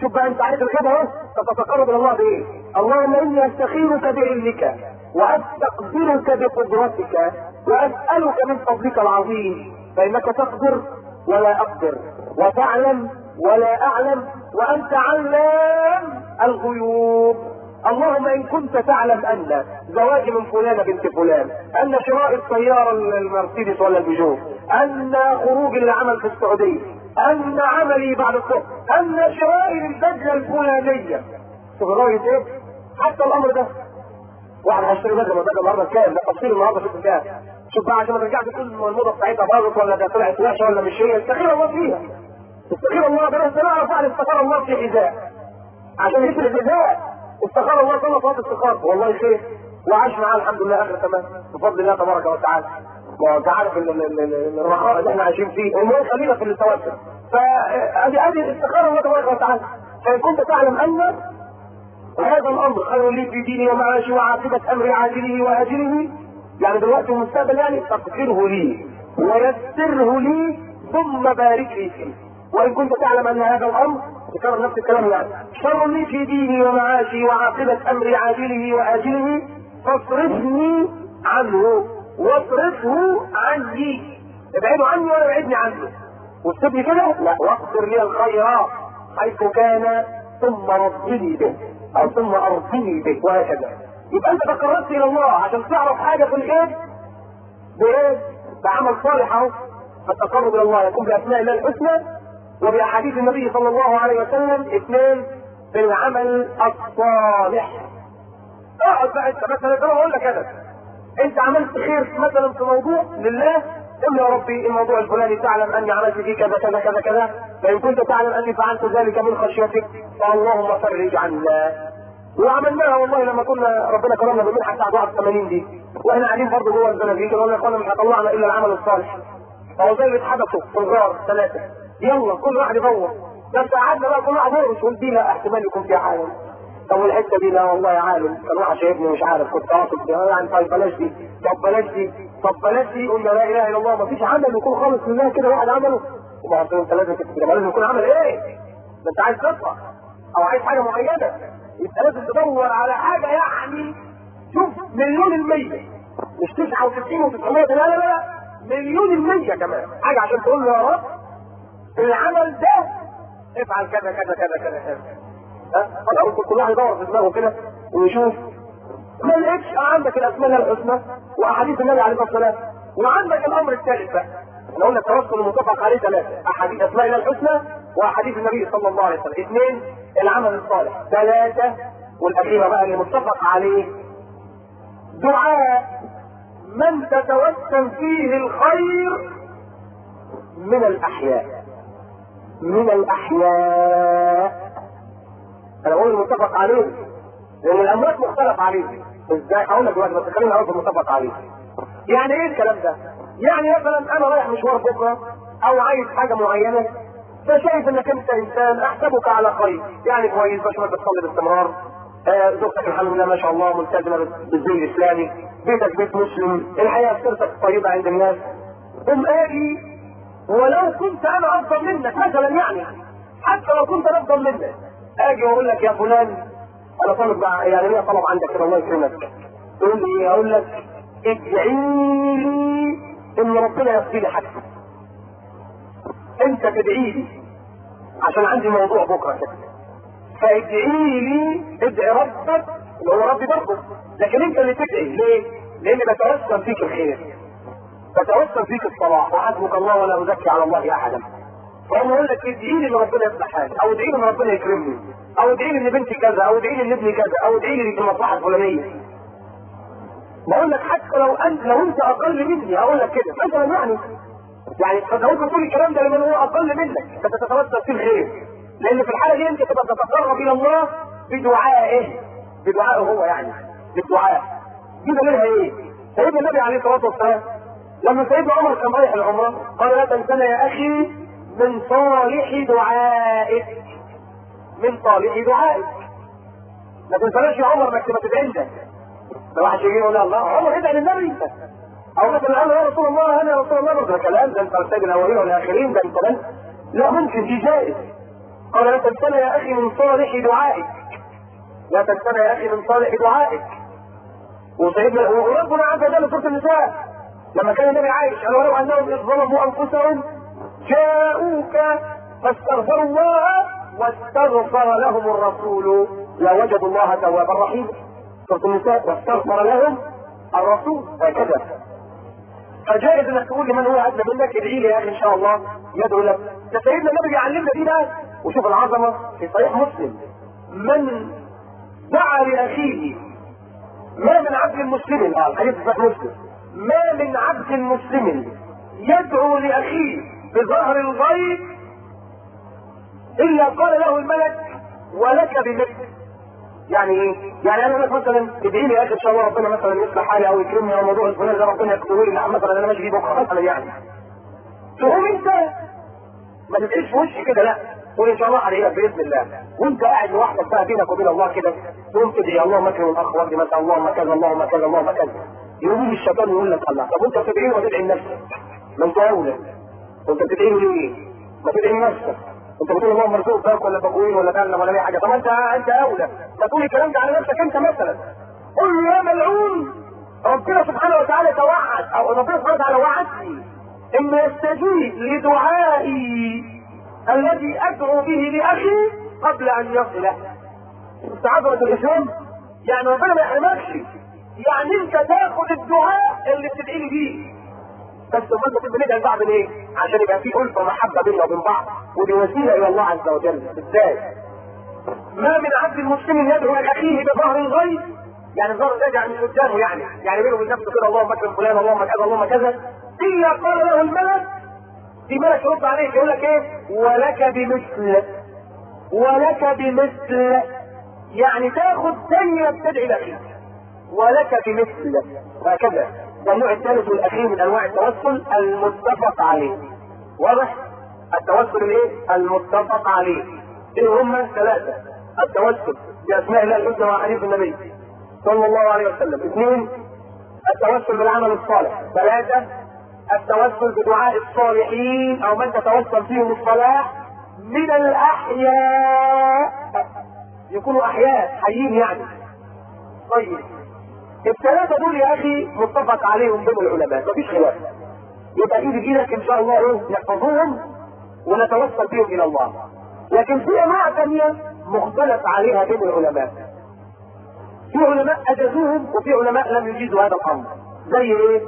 [SPEAKER 1] شوف بقى انت عارف الخير اهو، تتقرب الى الله بايه؟ اللهم اني استخيرك بعلمك واستقدرك بقدرتك واسالك من فضلك العظيم، فانك تقدر ولا اقدر وتعلم ولا اعلم وانت علام الغيوب. اللهم ان كنت تعلم ان زواجي من فلانة بنت فلان، ان شراء السيارة المرسيدس ولا البيجو، ان خروجي للعمل في السعودية، ان عملي بعد الصبح، ان شرائي للبدلة الفلانية، لغاية ايه؟ حتى الامر ده واحد هيشتري بدله النهارده كام؟ ده تفصيل النهارده شوف كام. شوف بقى عشان ما ترجعش تقول الموضه بتاعتها باظت ولا ده طلعت وحشه ولا مش هي، استخير الله فيها. استخير الله ده بس نعرف بعد استخار الله في حذاء عشان يشتري الحذاء. استخار الله صلى صلاه استخاره والله خير وعاش معاه الحمد لله اخر تمام بفضل الله تبارك وتعالى. وانت عارف الرخاء اللي احنا عايشين فيه المهم خلينا في التوسل. فادي استخاره الله تبارك وتعالى. فان كنت تعلم ان هذا الامر خير لي في ديني ومعاشي وعاقبة امر عاجله واجله، يعني دلوقتي والمستقبل، يعني تغفره لي ويسره لي ثم بارك لي فيه. وان كنت تعلم ان هذا الامر تكرر نفس الكلام يعني شر لي في ديني ومعاشي وعاقبة امر عاجله واجله فاصرفني عنه واصرفه عني. ابعده عني ولا ابعدني عنه واكتبني كده، لا واقدر لي الخير حيث كان ثم ردني به او ثم ارضني به وهكذا. يبقى انت تقربت الى الله عشان تعرف حاجه في الغيب بايه؟ بعمل صالح اهو. فالتقرب الى الله يكون باسماء الله الحسنى وباحاديث النبي صلى الله عليه وسلم. اثنين بالعمل الصالح. اقعد بقى انت مثلا زي ما اقول لك انا انت عملت خير مثلا في موضوع لله، قل يا ربي الموضوع الفلاني تعلم اني عملت فيه كذا كذا كذا كذا، فان كنت تعلم اني فعلت ذلك من خشيتك فاللهم فرج عنا. وعملناها والله لما كنا ربنا كرمنا بالمنحه بتاع ضعف 80 دي واحنا قاعدين برضه جوه الزنازير قلنا يا اخوانا مش هطلعنا الا العمل الصالح. فهو زي اللي اتحبسوا في الغار ثلاثه، يلا كل واحد يدور. بس قعدنا بقى كل واحد يدور ونقول دي لا احتمال يكون فيها حاجه. طب الحته دي لا والله عالم كان واحد شايفني مش عارف كنت قاصد يعني طيب بلاش دي، طب بلاش دي، طب بلاش دي. قلنا لا اله الا الله، ما فيش عمل يكون خالص لله كده واحد عمله. وبعد كده انت لازم لازم يكون عمل ايه؟ ده انت عايز تطلع او عايز حاجه معينه يبقى لازم تدور على حاجه يعني شوف مليون المية، مش 99 و900، لا لا لا مليون المية كمان حاجه عشان تقول له يا رب العمل ده افعل كذا كذا كذا كذا كذا. خلاص كل واحد يدور في دماغه كده ويشوف. ما لقيتش عندك الاسماء الحسنى واحاديث النبي عليه الصلاه والسلام، وعندك الامر الثالث بقى احنا قلنا التوسل المتفق عليه ثلاثه، احاديث اسماء الله الحسنى واحاديث النبي صلى الله عليه وسلم. اثنين العمل الصالح. ثلاثه والاخيره بقى اللي متفق عليه دعاء من تتوسم فيه الخير من الاحياء. من الاحياء انا بقول المتفق عليه لان الاموات مختلف عليه. ازاي؟ هقول لك دلوقتي بس خلينا نعرف المتفق عليه. يعني ايه الكلام ده؟ يعني مثلا انا رايح مشوار بكره او عايز حاجه معينه فشايف انك انت انسان احسبك على خير، يعني كويس بشرك بتصلي باستمرار، زوجتك الحمد لله ما شاء الله ملتزمه بالدين الاسلامي، بيتك بيت مسلم، الحياه سيرتك طيبه عند الناس. قم اجي ولو كنت انا افضل منك مثلا، يعني حتى لو كنت انا افضل منك اجي واقول لك يا فلان انا طالب يعني ليا طلب عندك كده الله يكرمك. تقول لي اقول لك ادعي لي ان ربنا يغفر لي حاجتي. انت تدعي لي عشان عندي موضوع بكره كده، فادعي لي ادعي ربك اللي هو ربي برضه، لكن انت اللي تدعي. ليه؟ لان بتوسم فيك الخير، بتوسم فيك الصلاح، وحسبك الله ولا ازكي على الله احدا. فهم يقول لك ادعي لي ان ربنا يفتح حالي، او ادعي لي ان ربنا يكرمني، او ادعي لي ان بنتي كذا، او ادعي لي ان ابني كذا، او ادعي لي في المصلحه الفلانيه. بقول لك حتى لو انت اقل مني اقول لك كده مثلا، يعني ممكن تقول الكلام ده لمن هو اقل منك فتتتوسل فيه الخير، لان في الحاله دي انت تبقى تتقرب الى الله بدعائه، بدعائه هو يعني بالدعاء. دي دليلها ايه؟ سيدنا النبي عليه الصلاه والسلام لما سيدنا عمر كان رايح العمره قال لا تنسنا يا اخي من صالح دعائك، من صالح دعائك. ما تنساش يا عمر انك تبقى تدعي لنا. لو واحد يجي يقول الله عمر ادعي للنبي انت، او مثلا انا يا رسول الله انا يا رسول الله، ده كلام، ده انت سيد الاولين والاخرين، ده انت لا ممكن دي جائز. قال لا تنسنا يا اخي من صالح دعائك، لا تنسنا يا اخي من صالح دعائك. وسيدنا وربنا عز وجل سورة النساء لما كان النبي عايش قال ولو انهم اذ ظلموا انفسهم جاءوك فاستغفروا الله واستغفر لهم الرسول لوجدوا الله توابا رحيما. سورة النساء واستغفر لهم الرسول هكذا. فجائز انك تقول لمن هو ادنى منك ادعي لي يا اخي ان شاء الله يدعو لك. ده سيدنا النبي بيعلمنا دي بقى. وشوف العظمه في صحيح مسلم، من دعا لاخيه، ما من عبد مسلم، الحديث في صحيح مسلم، ما من عبد مسلم يدعو لاخيه بظهر الغيب الا قال له الملك ولك بمثل. يعني ايه؟ يعني انا لك مثلا ادعي لي يا اخي ان شاء الله ربنا مثلا يصلح حالي او يكرمني او موضوع الفلاني ده ربنا يكتبه لي مثلا انا ماشي بكره مثلا يعني. تقوم انت ما تدعيش في وشي كده، لا قول ان شاء الله عليك باذن الله، وانت قاعد لوحدك بقى بينك وبين الله كده تقوم تدعي اللهم اكرم الاخ وردي مثلا اللهم كذا اللهم كذا اللهم كذا. يقوم الشيطان يقول لك الله طب انت بتدعي له وتدعي لنفسك؟ ما انت اولى. وانت بتدعي له ليه؟ ما تدعي لنفسك. انت بتقول اللهم ارزقك باك ولا بقوين ولا تعلم ولا اي حاجه. طب انت اولى ما تقول الكلام ده على نفسك انت مثلا. قل له يا ملعون ربنا سبحانه وتعالى توعد او ربنا سبحانه وتعالى وعدني ان يستجيب لدعائي الذي ادعو به لاخي قبل ان يصله. استعاذة الاسلام يعني ربنا ما يحرمكش، يعني انت تاخد الدعاء اللي بتدعي لي بيه. بس ما انت بندعي لبعض ليه؟ عشان يبقى في ألفة ومحبة بيننا وبين بعض، ودي وسيلة الى الله عز وجل. ازاي؟ ما من عبد مسلم يدعو لاخيه بظهر الغيب، يعني ظهر الغيب يعني من قدامه، يعني بينه وبين نفسه كده اللهم اكرم فلان اللهم كذا اللهم كذا، الا قال له الملك، في ملك يرد عليه يقول لك ايه؟ ولك بمثل، ولك بمثل، يعني تاخد ثانية بتدعي لاخيك ولك بمثل. وهكذا. والنوع الثالث والاخير من انواع التوسل المتفق عليه. واضح؟ التوسل الايه؟ المتفق عليه. ايه هم؟ ثلاثة: التوسل باسماء الله الحسنى واحاديث النبي صلى الله عليه وسلم. اثنين: التوسل بالعمل الصالح. ثلاثة: التوسل بدعاء الصالحين او من تتوسل فيهم الصلاح من الاحياء، يكونوا احياء حيين يعني. طيب الثلاثة دول يا اخي متفق عليهم بين العلماء مفيش خلاف. يبقى ايدك ان شاء الله ايه نحفظوهم ونتوسل بهم الى الله. لكن في انواع ثانية مختلف عليها بين العلماء. في علماء اجازوهم وفي علماء لم يجيزوا هذا الامر. زي ايه؟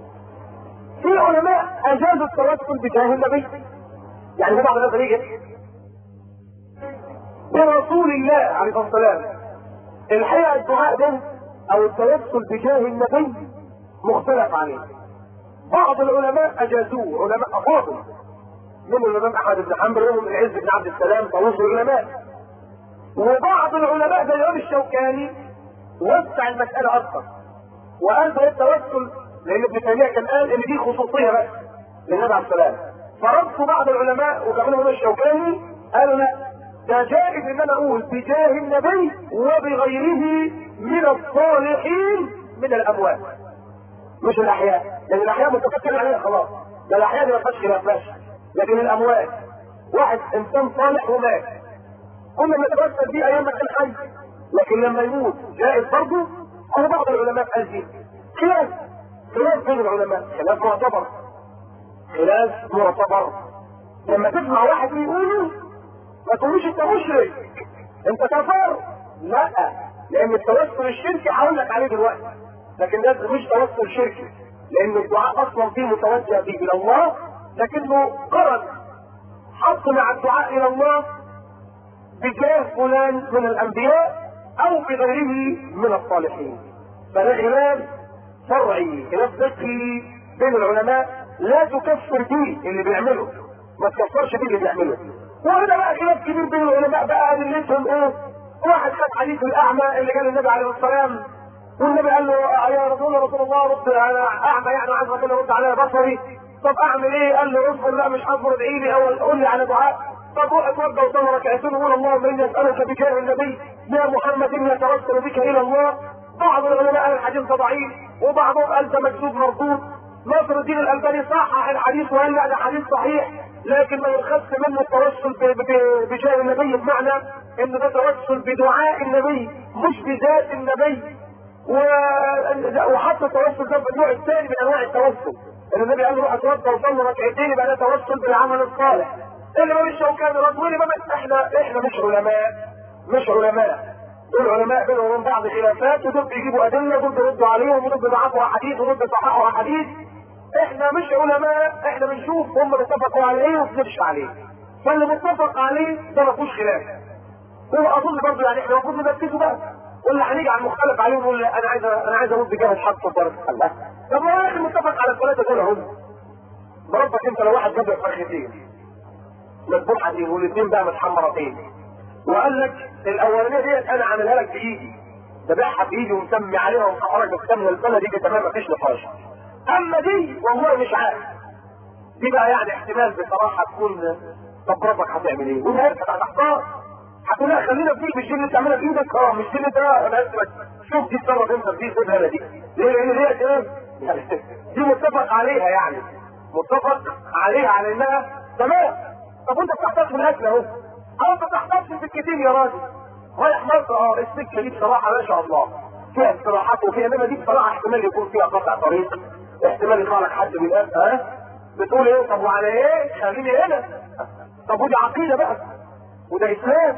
[SPEAKER 1] في علماء اجازوا التوسل بجاه النبي، يعني في بعض الناس يجي برسول الله عليه الصلاه والسلام. الحقيقه الدعاء ده او التوسل بجاه النبي مختلف عليه. بعض العلماء اجازوه، علماء افاضل منهم الامام احمد بن حنبل ومنهم العز بن عبد السلام طاووس العلماء. وبعض العلماء زي الامام الشوكاني وسع المساله اكثر وقال ده التوسل، لان ابن تيميه كان قال ان دي خصوصيه بس للنبي عليه السلام. فرد بعض العلماء وكمان الامام الشوكاني قالوا لا، ده جائز ان انا اقول بجاه النبي وبغيره من الصالحين من الاموات، مش الاحياء، لان الاحياء متفقين عليها خلاص، ده الاحياء دي ما فيهاش خلاف ماشي. لكن الاموات واحد انسان صالح ومات كنا بنتوسل بيه ايام ما كان حي، لكن لما يموت جائز برضه. او بعض العلماء قال دي خلاف بين العلماء، خلاف معتبر، خلاف معتبر. لما تسمع واحد يقوله ما تقولوش انت مشرك انت كفار، لا، لان التوسل الشركي هقول لك عليه دلوقتي، لكن ده مش توسل شركي، لان الدعاء اصلا فيه متوجه به الى الله، لكنه قرن حط مع الدعاء الى الله بجاه فلان من الانبياء او بغيره من الصالحين. فده خلاف شرعي، خلاف فقهي بين العلماء، لا تكفر به اللي بيعمله، ما تكفرش به اللي بيعمله. وهنا بقى خلاف كبير بين العلماء بقى ادلتهم ايه؟ واحد خد حديث الاعمى اللي قال النبي عليه الصلاه والسلام، والنبي قال له يا رسول الله رد انا اعمى يعني عايز ربنا يرد عليا بصري، طب اعمل ايه؟ قال له اصبر، لا مش هصبر، ادعي لي او قول لي على دعاء. طب روح اتوضى وصلي ركعتين وقول اللهم اني اسالك بجاه النبي يا محمد اني اتوسل بك الى الله. بعض العلماء قال الحديث ده ضعيف، وبعضهم قال ده مكذوب مردود، ناصر الدين الالباني صحح الحديث وقال لا ده حديث صحيح، لكن ما يخص منه التوسل بجاه النبي، بمعنى ان ده توسل بدعاء النبي مش بذات النبي. وحتى التوسل ده النوع الثاني من انواع التوسل، ان النبي قال له روح اتوضى وصلي ركعتين يبقى ده توسل بالعمل الصالح. الامام الشوكاني رضوان احنا مش علماء، دول علماء بينهم وبين بعض خلافات، ودول بيجيبوا ادله ودول بيردوا عليهم ودول بيضعفوا احاديث ودول بيصححوا احاديث. احنا مش علماء، احنا بنشوف هم اتفقوا على ايه وبنمشي عليه، فاللي متفق عليه ده ما فيهوش خلاف. هو اظن برضه يعني احنا المفروض ننفذه بقى، ولا هنيجي على المختلف عليه ونقول انا عايز ارد جهه حق وفرق الله. طب ما هو يا اخي متفق على الثلاثه دول هم. بربك انت لو واحد جاب لك فرختين مذبوحتين والاثنين بقى متحمرتين، وقال لك الاولانيه ديت انا عاملها لك بايدي، ذبحها بايدي ومسمي عليها ومحرك بختمها البلدي دي تمام مفيش نقاش. اما دي والله مش عارف، دي بقى يعني احتمال بصراحه تكون طب ربك هتعمل ايه؟ وانت هتحتار هتقول لها خلينا في مش دي اللي تعملها بايدك، مش دي اللي ده انا اسمك شوف دي تصرف انت في دي خدها دي ليه؟ لان هي ايه؟ دي متفق عليها، يعني متفق عليها على انها تمام. طب وانت بتحتاج في الاكل اهو، انت بتحتاج في السكتين يا راجل رايح مصر. السكه دي بصراحه ما شاء الله فيها استراحات وفيها، انما دي بصراحه احتمال يكون فيها قطع طريق، احتمال يطلع لك حد من الناس بتقول ايه؟ طب وعلى ايه؟ خليني هنا. طب ودي عقيده بقى وده اسلام،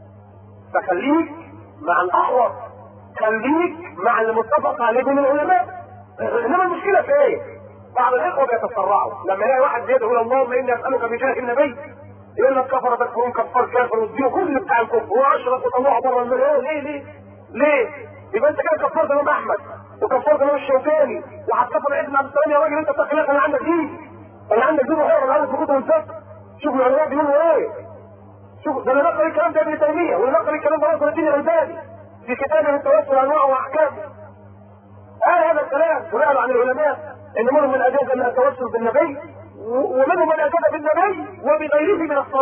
[SPEAKER 1] فخليك مع الاحوط، خليك مع اللي متفق عليه بين العلماء. انما المشكله في ايه؟ بعض الاخوه بيتسرعوا لما يلاقي واحد زياده يقول اللهم اني اسالك بجاه النبي، يقول لك كفر تكفرون كفار كافر واديله كل بتاع الكفر واشرك وطلعه بره المليون. ليه؟ يبقى انت كده كفرت الامام احمد وكفرت الامام الشوكاني وهتكفر ابن عبد السلام. يا راجل انت تخليك انا عندك دين، انا عندك دين وحيره انا عاوز كتب الفقه. شوف العلماء بيقولوا ايه، شوف ده انا نقل الكلام ده ابن تيميه ونقل الكلام ده ناصر الدين الالباني في كتابه التوسل انواعه واحكامه. قال هذا الكلام ونقل عن العلماء ان منهم من اجاز ان التوسل بالنبي ومنهم من اجاز بالنبي وبغيره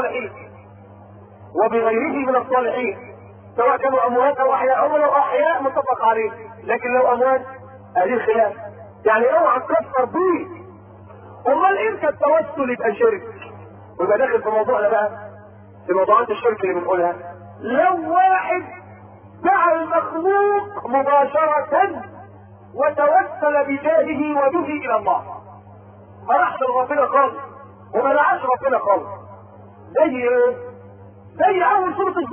[SPEAKER 1] من الصالحين سواء كانوا اموات او احياء. هم لو احياء متفق عليه، لكن لو اموات هذه الخلاف. يعني اوعى تكفر بيه. امال امتى التوسل يبقى شرك؟ ويبقى داخل في موضوعنا بقى، في موضوعات الشرك اللي بنقولها. لو واحد دعا المخلوق مباشرة وتوسل بجاهه وبه الى الله، ما راحش لربنا خالص وما دعاش ربنا خالص. زي اول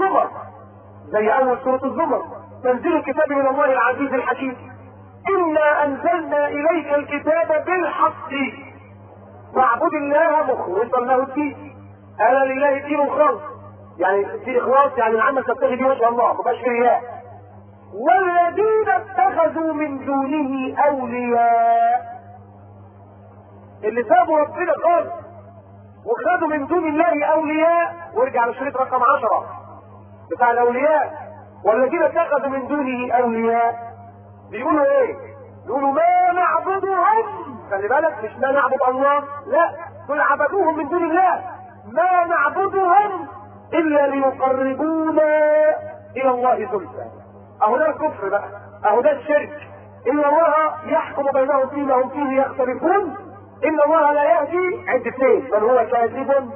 [SPEAKER 1] سورة الزمر تنزيل الكتاب من الله العزيز الحكيم. انا انزلنا اليك الكتاب بالحق واعبد الله مخلصا له الدين. الا لله الدين الخالص، يعني في اخلاص، يعني العمل تبتغي به وجه الله مبقاش فيه رياء. والذين اتخذوا من دونه اولياء، اللي سابوا ربنا خالص وخدوا من دون الله اولياء. وارجع للشريط رقم 10 بتاع الاولياء. والذين اتخذوا من دونه اولياء بيقولوا ايه؟ بيقولوا ما نعبدهم، خلي بالك مش ما نعبد الله، لا دول عبدوهم من دون الله. ما نعبدهم الا ليقربونا الى الله زلفى. اهو ده الكفر بقى، اهو ده الشرك. ان الله يحكم بينهم فيما هم فيه يختلفون، ان الله لا يهدي عند اثنين بل هو كاذب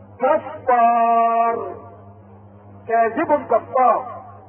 [SPEAKER 1] كفار.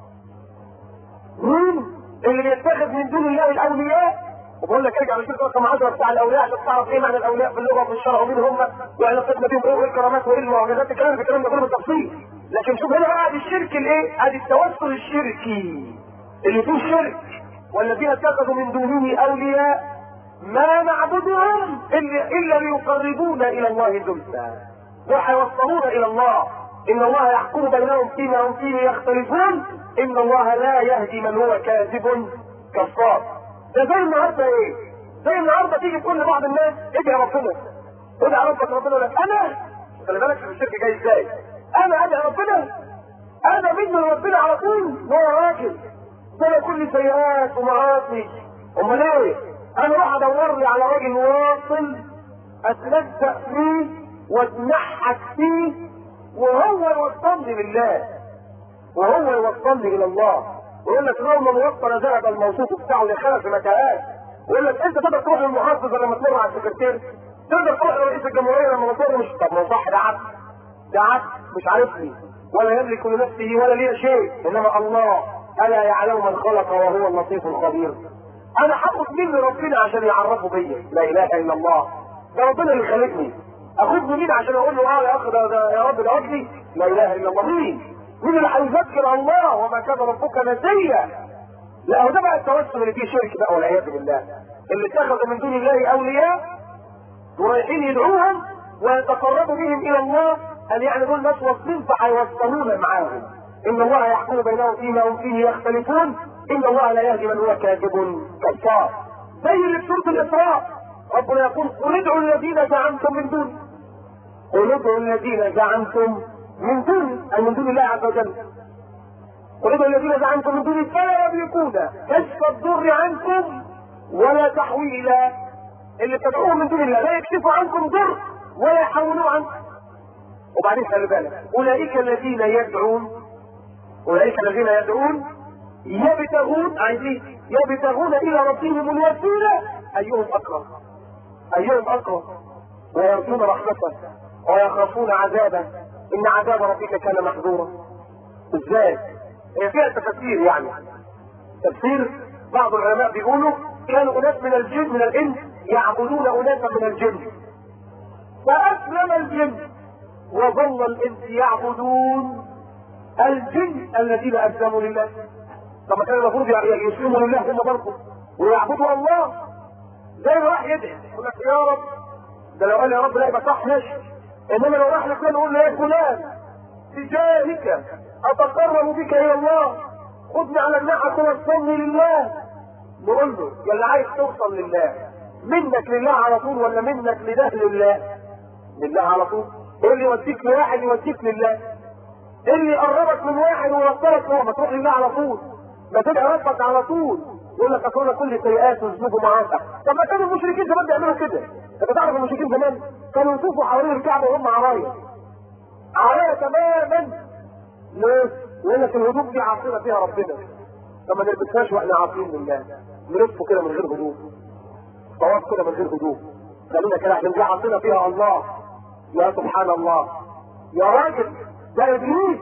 [SPEAKER 1] مين اللي بيتخذ من دون الله الاولياء؟ وبقول لك ارجع للشرك رقم 10 بتاع الاولياء عشان تعرف ايه معنى الاولياء في اللغه وفي الشرع ومين هم وعلاقتنا بهم ايه والكرامات وايه المعجزات. الكلام ده كله بالتفصيل. لكن شوف هنا بقى الشرك الايه؟ ادي التوسل الشركي اللي فيه شرك. والذين اتخذوا من دونه اولياء ما نعبدهم الا ليقربونا الى الله زلفى، وحيوصلونا الى الله. ان الله يحكم بينهم فيما هم فيه يختلفون، ان الله لا يهدي من هو كاذب كفار. ده زي النهارده ايه؟ زي النهارده تيجي تقول لبعض الناس ادعي ربنا، ادعي ربك، ربنا يقول لك انا، خلي بالك في الشرك جاي ازاي؟ انا ادعي ربنا؟ انا منه لربنا على طول؟ هو راجل ده كل سيئات ومعاصي. امال ايه؟ انا راح ادور لي على راجل واصل اتلزق فيه واتنحت فيه وهو يوصلني لله وهو يوصلني الى الله. ويقول لك لو ما وصل ذهب الموصوف بتاعه لخلف متاهات. يقول لك انت تقدر تروح للمحافظ لما تمر على السكرتير، تقدر تروح لرئيس الجمهوريه لما تمر، مش طب ما صح، ده عبد، ده عبد مش عارفني ولا يملك لنفسه ولا لي شيء، انما الله الا يعلم من خلق وهو اللطيف الخبير. انا هاخد مني ربنا عشان يعرفه بيا، لا اله الا الله، ده ربنا اللي خلقني، اخد مين عشان اقول له يا اخي ده يا رب ده ربي؟ لا اله الا الله. مين اللي هيذكر الله وما كان ربك نسيا؟ لا هو ده بقى التوسل اللي فيه شرك بقى والعياذ بالله، اللي اتخذ من دون الله اولياء ورايحين يدعوهم ويتقربوا بهم الى الله، ان يعني دول ناس واصلين فهيوصلون معاهم. ان الله يحكم بينهم فيما هم فيه يختلفون، ان الله لا يهدي من هو كاذب كفار. زي اللي في سوره الاسراء ربنا يقول قل ادعوا الذين زعمتم من دون، قل ادعوا الذين زعمتم من دون، اي من دون الله عز وجل، قل ادعوا الذين زعمتم من دون فلا يملكون كشف الضر عنكم ولا تحويلا. اللي تدعوهم من دون الله لا يكشفوا عنكم ضر ولا يحولوا عنكم. وبعدين خلي بالك، اولئك الذين يدعون، اولئك الذين يدعون يبتغون، عايزين يبتغون الى ربهم الوسيله ايهم اقرب، ايهم اقرب، ويرجون رحمته ويخافون عذابه ان عذاب ربك كان محذورا. ازاي؟ هي فيها تفسير، يعني تفسير بعض العلماء بيقولوا كانوا اناس من الجن من الانس يعبدون اناسا من الجن، فاسلم الجن وظل الانس يعبدون الجن الذين اسلموا لله. طب كان المفروض يسلموا لله هم برضه ويعبدوا الله. زي ما راح يدعي يقول لك يا رب، ده لو قال يا رب لا يبقى صح ماشي، انما لو راح لفلان يقول له يا فلان بجاهك اتقرب بك الى الله خذني على النعمه ووصلني لله، نقول له يا اللي عايز توصل لله منك لله على طول ولا منك لده لله؟ لله على طول. اللي يوديك لواحد يوديك لله، اللي يقربك من واحد ويوصلك له ما تروح لله على طول، ما تدعي ربك على طول. يقول لك اصل كل سيئات وذنوب ومعاصي. طب ما كانوا المشركين زمان بيعملوا كده، انت تعرف المشركين زمان كانوا يطوفوا حوالين الكعبه وهم عرايا عرايا تماما. ليه؟ يقول لك الهدوء دي عاصمه فيها ربنا، فما نلبسهاش واحنا عاصمين لله، نلفوا كده من غير هدوء، طواف كده من غير هدوء، خلينا كده احنا دي عاصمه فيها الله. يا سبحان الله يا راجل، ده ابليس،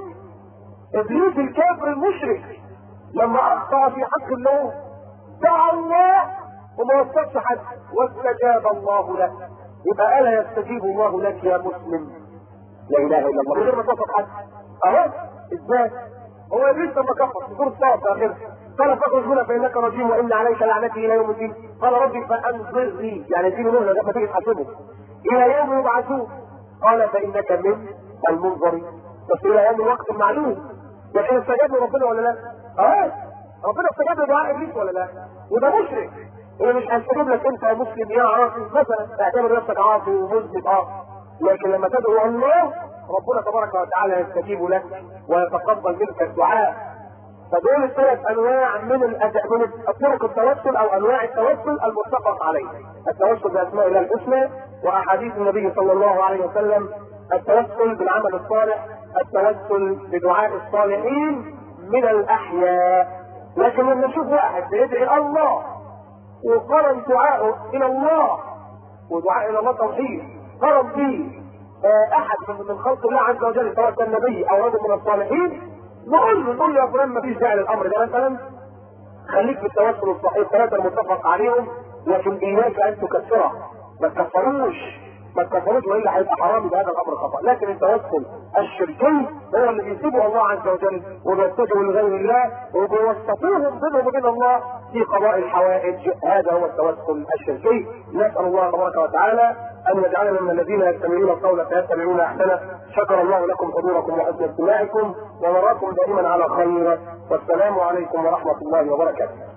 [SPEAKER 1] ابليس الكافر المشرك لما اخطا في حق الله دعا الله وما وصلش حد واستجاب الله له. يبقى الا يستجيب الله لك يا مسلم؟ لا اله الا الله، من غير ما تصل حد. اهو ازاي؟ هو ابليس لما كفر في سوره الصاد في اخرها قال فاخرج هنا فانك رجيم وان عليك لعنتي الى يوم الدين، قال ربي فانظرني، يعني اديني مهله لما تيجي تحاسبه، الى يوم يبعثون، قال فانك من المنظرين، بس الى يوم الوقت المعلوم. لكن استجاب ربنا ولا لا؟ ربنا استجاب لدعاء ابليس ولا لا؟ وده مشرك. اللي مش هيستجيب لك انت يا مسلم يا عاصي مثلا، تعتبر نفسك عاصي ومذنب لكن لما تدعو الله ربنا تبارك وتعالى يستجيب لك ويتقبل منك الدعاء. فدول الثلاث انواع من طرق التوسل او انواع التوسل المتفق عليه. التوسل باسماء الله الحسنى واحاديث النبي صلى الله عليه وسلم، التوسل بالعمل الصالح، التوسل بدعاء الصالحين من الاحياء. لكن لما نشوف واحد بيدعي الله وقرن دعاءه الى الله، ودعاء الى الله توحيد، قرن فيه احد من خلق الله عز وجل سواء كان نبي او رجل من الصالحين، نقول له يا فلان ما فيش داعي للامر ده، مثلا خليك في التوسل الصحيح الثلاثه المتفق عليهم، لكن اياك ان تكفره، ما تكفروش والا هيبقى حرام بهذا الامر خطا. لكن التوسل الشركي هو اللي بيسيبه الله عز وجل وبيتجهوا لغير الله وبيوسطوهم بينهم وبين الله في قضاء الحوائج، هذا هو التوسل الشركي. نسال الله تبارك وتعالى ان يجعلنا من الذين يستمعون القول فيتبعون احسنه. شكر الله لكم حضوركم وحسن استماعكم ونراكم دائما على خير، والسلام عليكم ورحمه الله وبركاته.